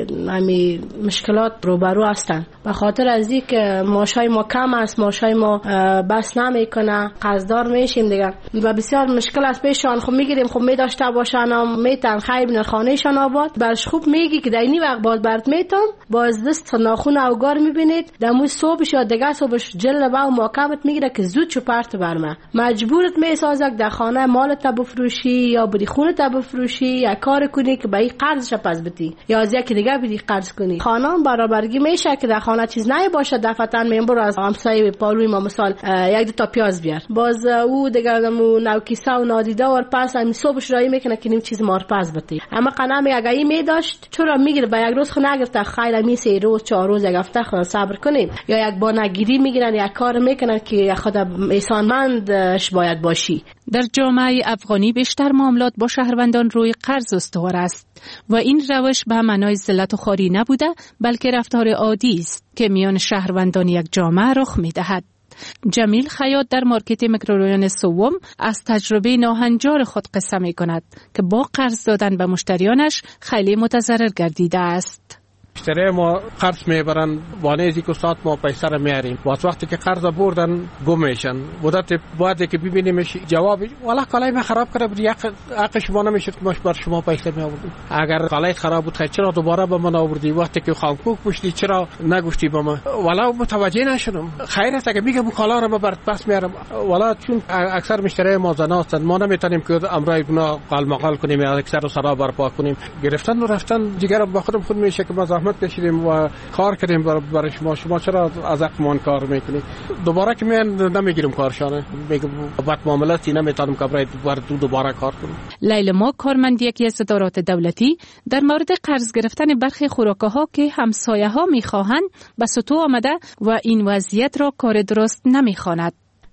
همی مشکلات روبرو هستند، به خاطر از این که معاشای ما کم است، معاشای ما بس نمیکنه، قرضدار میشیم دیگه و بسیار مشکل است پیشان. خب میگیریم خب میداشته باشن میتن خیر بینن خانهشان آباد، برش خوب میگی که در اینی وقت باز برد میتن باز دست ناخون اوگار میبینید دموی صبحش یا دیگه صبحش جل با و محکمت میگیره که زود چو پرت برمه، مجبورت میسازه در خانه مالت بفروشی یا بری خونت بفروشی یا کار کنی که به این قرضش پس بدی یا از یکی دیگه بدی قرض کنی. خانم برابرگی میشه که در خانه چیز نه باشه، دفعتاً میبرو از همسایه پالوی ما مثال یک دو تا پیاز بیار، باز او دیگه مو نوکیسه و نادیده ور پس هم صبحش رای میکنه که نیم چیز مار پس بدی. اما قنم اگه این میداشت چرا میگیره به یک روز خو نگرفته خیر می سه روز چهار روز یک هفته خو صبر کنیم، یا یک بانگیری میگیرن یک کار میکنن که خود احسانمندش باید باشی. در جامعه افغانی بیشتر معاملات با شهروندان روی قرض استوار است و این روش به معنای ذلت و خواری نبوده بلکه رفتار عادی است که میان شهروندان یک جامعه رخ میدهد. جمیل خیاط در مارکت میکروریان سوم از تجربه ناهنجار خود قصه می کند که با قرض دادن به مشتریانش خیلی متضرر گردیده است. مشتری ما قرض میبرن وانه ازی که استاد ما پیسه را میاریم، وقت وقتی که قرض بردن گم میشن، مدت بعدی که ببینیمش جواب والا کالای ما خراب کرده بود، حق شما نمیشد که ما بر شما پیسه میآوردیم. اگر کالای خراب بود چرا دوباره به من آوردی؟ وقتی که خانکوک پوشیدی چرا نگفتی به من؟ والا متوجه نشدم. خیر است اگه میگم کالا را ما برات پس میارم، والا چون اکثر مشتری ما زنا هستند ما نمیتونیم که امرای گناه قالمقال کنیم یا اکثر سرا برپا کنیم. گرفتن و رفتن دیگر با خودم خود میشه که ما زحمت کشیدیم و کار کردیم برای شما، شما چرا از حقمان کار میکنید؟ دوباره که من نمیگیرم کارشانه، میگم بعد معاملاتی نمیتونم که برای دوباره کار کنم. لیلا ما کارمند یکی از ادارات دولتی در مورد قرض گرفتن برخی خوراک‌ها که همسایه ها میخواهند به سطوح آمده و این وضعیت را کار درست نمیخواند.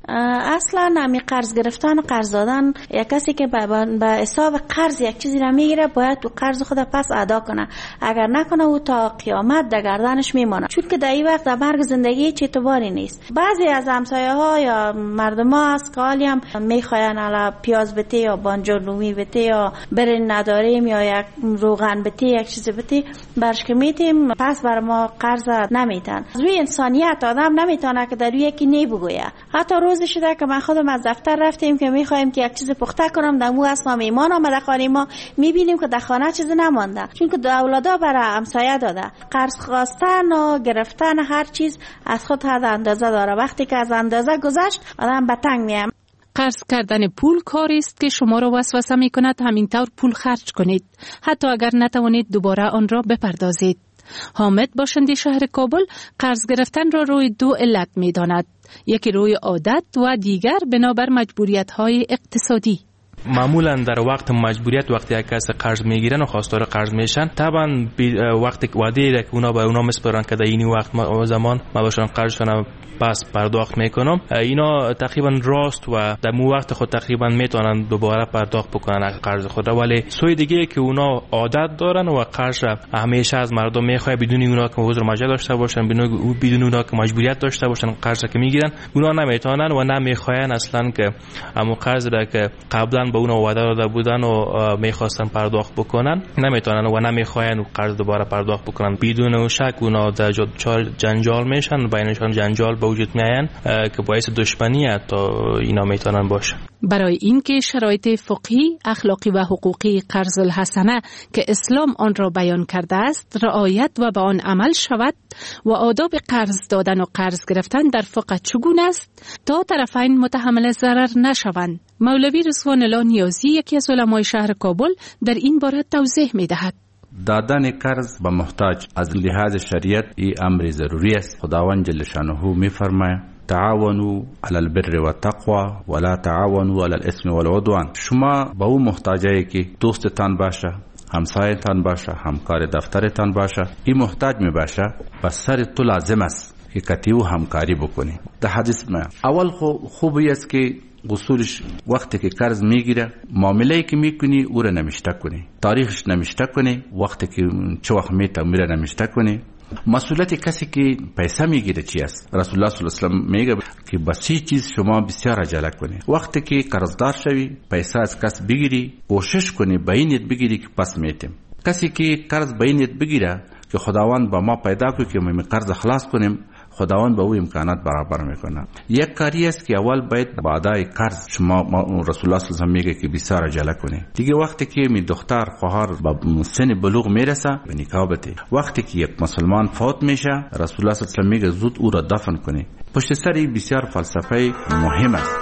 اصلا نمی قرض گرفتن و قرض دادن، یک کسی که به حساب قرض یک چیزی را میگیره باید تو قرض خود پس ادا کنه، اگر نکنه او تا قیامت در گردنش میمانه، چون که در این وقت در مرگ زندگی چی اعتباری نیست. بعضی از همسایه ها یا مردم ها از قالی هم میخواین الا پیاز بته یا بانجان رومی بته یا برنج نداریم یا یک روغن بته یک چیز بته برش که میتیم پس بر ما قرض نمیتن. روی انسانیت آدم نمیتونه که در روی یکی نی بگویه. حتی روز روزی شده که من خودم از دفتر رفتیم که میخوایم که یک چیز پخته کنم، در مو اصلا میمان آمده خانه ما، میبینیم که در خانه چیزی نمانده، چون که اولادا برای همسایه داده. قرض خواستن و گرفتن هر چیز از خود حد اندازه داره. وقتی که از اندازه گذشت آدم به تنگ میام. قرض کردن پول کاری است که شما را وسوسه می کند همینطور پول خرج کنید، حتی اگر نتوانید دوباره آن را بپردازید. حامد باشنده شهر کابل قرض گرفتن را روی دو علت می داند، یکی روی عادت و دیگر بنابر مجبوریت های اقتصادی. معمولا در وقت مجبوریت وقتی یک کس قرض میگیرن و خواستار قرض میشن، طبعا وقتی وعده را که اونا به اونا میسپارن که در این وقت ما زمان ما باشن قرض کنم پس پرداخت میکنم، اینا تقریبا راست و در مو وقت خود تقریبا میتونن دوباره پرداخت بکنن قرض خود. ولی سوی دیگه که اونا عادت دارن و قرض را همیشه از مردم میخواد بدون اونا که حضور مجبور داشته باشن، بدون اونا که مجبوریت داشته باشن قرض که میگیرن، اونا نمیتونن و نمیخواین اصلا که همون قرض را که قبلا به اونا وعده داده بودن و میخواستن پرداخت بکنن نمیتونن و نمیخواین قرض دوباره پرداخت بکنن. بدون شک اونا در جنجال میشن، بینشان جنجال به وجود میاین که باعث دشمنی تا اینا میتونن باشه. برای اینکه شرایط فقهی، اخلاقی و حقوقی قرض الحسنه که اسلام آن را بیان کرده است رعایت و به آن عمل شود و آداب قرض دادن و قرض گرفتن در فقه چگونه است تا طرفین متحمل ضرر نشوند، مولوی رضوان الله نیازی یکی از علمای شهر کابل در این باره توضیح میدهد. دادن قرض به محتاج از لحاظ شریعت ای امر ضروری است. خداوند جل شانه میفرماید تعاونوا علی البر و التقوى ولا تعاونوا علی الاثم والعدوان. شما با اون محتاجایی که دوستتان باشه، همسایتان باشه، همکار دفترتان باشه، این محتاج می باشه، بس سر تو لازم است که کتیو همکاری بکنی. در حدیث ما اول خوبی است که اصولش وقتی که قرض میگیره معامله‌ای که میکنی او را نمیشته کنی، تاریخش نمیشته کنی، وقتی که چه وقت میته میره نمیشته کنی. مسئولیت کسی که پیسه میگیره چی است؟ رسول الله صلی الله علیه و آله میگه که بسی چیز شما بسیار عجله کنی. وقتی که قرضدار شوی پیسه از کس بگیری کوشش کنی بینت بگیری که پس میتیم. کسی که قرض بینت بگیره که خداوند با ما پیدا کنه که ما قرض خلاص کنیم، خداوند به او امکانات برابر میکنه. یک کاری است که اول باید بعدای قرض شما رسول الله صلی الله علیه و آله میگه که بسیار عجله کنی. دیگه وقتی که می دختر خواهر به سن بلوغ میرسه به نکاح بده. وقتی که یک مسلمان فوت میشه رسول الله صلی الله علیه و آله میگه زود او را دفن کنی. پشت سر بسیار فلسفه مهم است.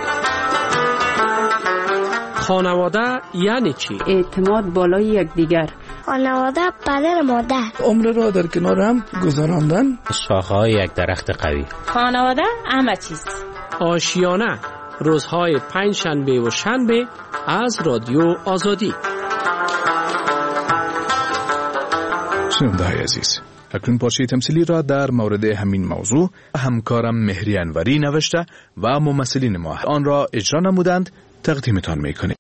خانواده یعنی چی؟ اعتماد بالای یکدیگر. خانواده پدر مادر. عمر را در کنار هم گذراندن. شاخه‌های یک درخت قوی. خانواده همه چیز. آشیانه روزهای پنج شنبه و شنبه از رادیو آزادی. شنونده های عزیز، اکنون پارچه تمثیلی را در مورد همین موضوع همکارم مهری انوری نوشته و ممثلین ما آن را اجرا نمودند، تقدیمتان میکنیم.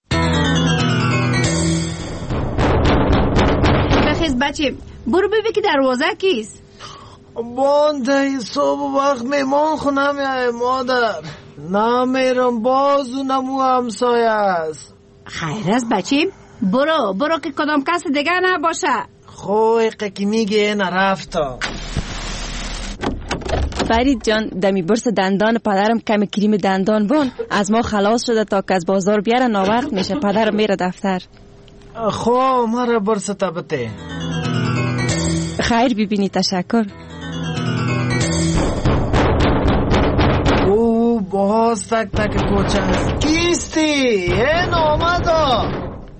بخیز بچه برو ببین که دروازه کیست. بانده صبح وقت میمان خونه میای مادر. نمیرم بازو نمو همسایه است. خیر است بچه برو برو که کدام کس دیگه نباشه. خوی که میگه نرفتم. فرید جان دمی برس دندان پدرم کمی کریم دندان بون از ما خلاص شده تا که از بازار بیاره ناوقت میشه. پدرم میره دفتر. خو مرا برس تبته. خیر ببینی تشکر. او باز تک تک کوچه است. کیستی؟ این آمده.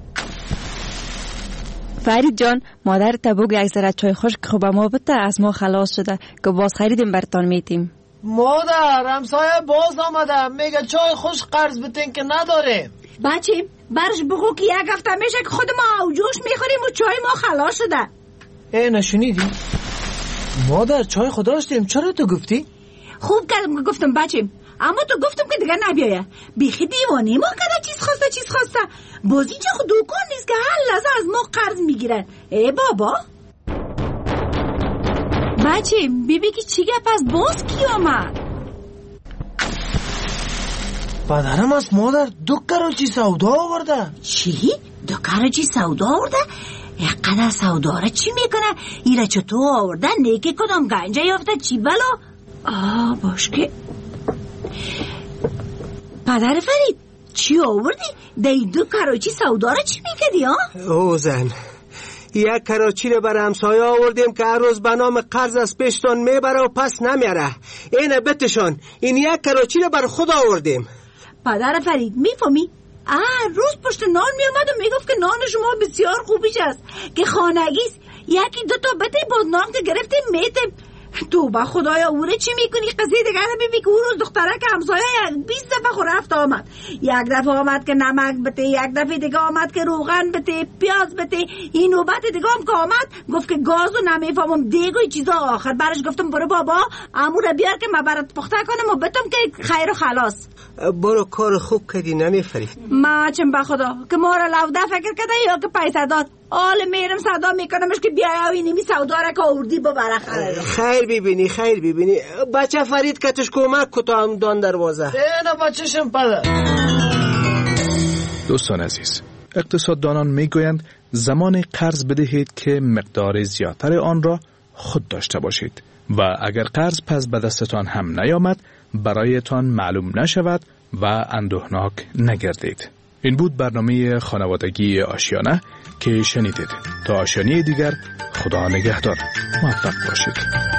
فرید جان مادر تبوگ یک ذره چای خشک خوب ما بده از ما خلاص شده که باز خریدیم برتان میتیم. مادر همسایه باز آمده میگه چای خشک قرض بتین که نداره. بچه برش بگو که یک هفته میشه که خود ما اوجوش میخوریم و چای ما خلاص شده. ای نشونیدی؟ مادر چای خود داشتیم چرا تو گفتی؟ خوب کردم گفتم بچه، اما تو گفتم که دیگه نبیایه. بیخی دیوانی ما کده چیز خواسته چیز خواسته. باز اینجا خود دوکان نیست که هر لحظه از ما قرض میگیرن. ای بابا بچه بیبی که چی گپ از باز کی آمد؟ پدرم از مادر دو کراچی سودا آورده. چی؟ دو کراچی سودا آورده؟ یک قدر سودا را چی میکنه؟ ایره چطور آورده؟ نیکی کدام گنجه یافته چی بلا؟ آه باش که پدر فرید چی آوردی؟ دی دو کراچی سودا را چی میکردی ها؟ او زن یک کراچی رو بر همسایه آوردیم که هر روز به نام قرض از پیشتان میبره و پس نمیاره. اینه بتشان، این یک کراچی رو بر خود آوردیم. پدر فرید میفهمی؟ آه روز پشت نان میامد و میگفت که نان شما بسیار خوبیش است که خانگیست. یکی دو تا بده باز نان که گرفتیم میته. تو با خدایا اوره چی میکنی؟ قضیه دیگر ببین که اون روز دختره که همسایه یک بیست دفعه خور رفت آمد. یک دفعه آمد که نمک بده، یک دفعه دیگه آمد که روغن بده، پیاز بده. این نوبت دیگه هم که آمد گفت که گازو نمیفهمم دیگه چیزا. آخر برش گفتم برو بابا امور بیار که من برات پخته کنم و بتم که خیر و خلاص. برو کار خوب کردی ننه فرید. ما چم با خدا که ما را لوده فکر کرده یا که پیسه داد. آل میرم صدا میکنمش که بیای اینی می سودا را که آوردی ببره. خیر ببینی خیر ببینی بچه فرید کتش کمک کتا هم دان دروازه. نه بچهشم پدر. دوستان عزیز، اقتصاددانان میگویند زمان قرض بدهید که مقدار زیادتر آن را خود داشته باشید و اگر قرض پس به دستتان هم نیامد برایتان معلوم نشود و اندوهناک نگردید. این بود برنامه خانوادگی آشیانه که شنیدید. تا آشیانه دیگر خدا نگهدار. موفق باشید.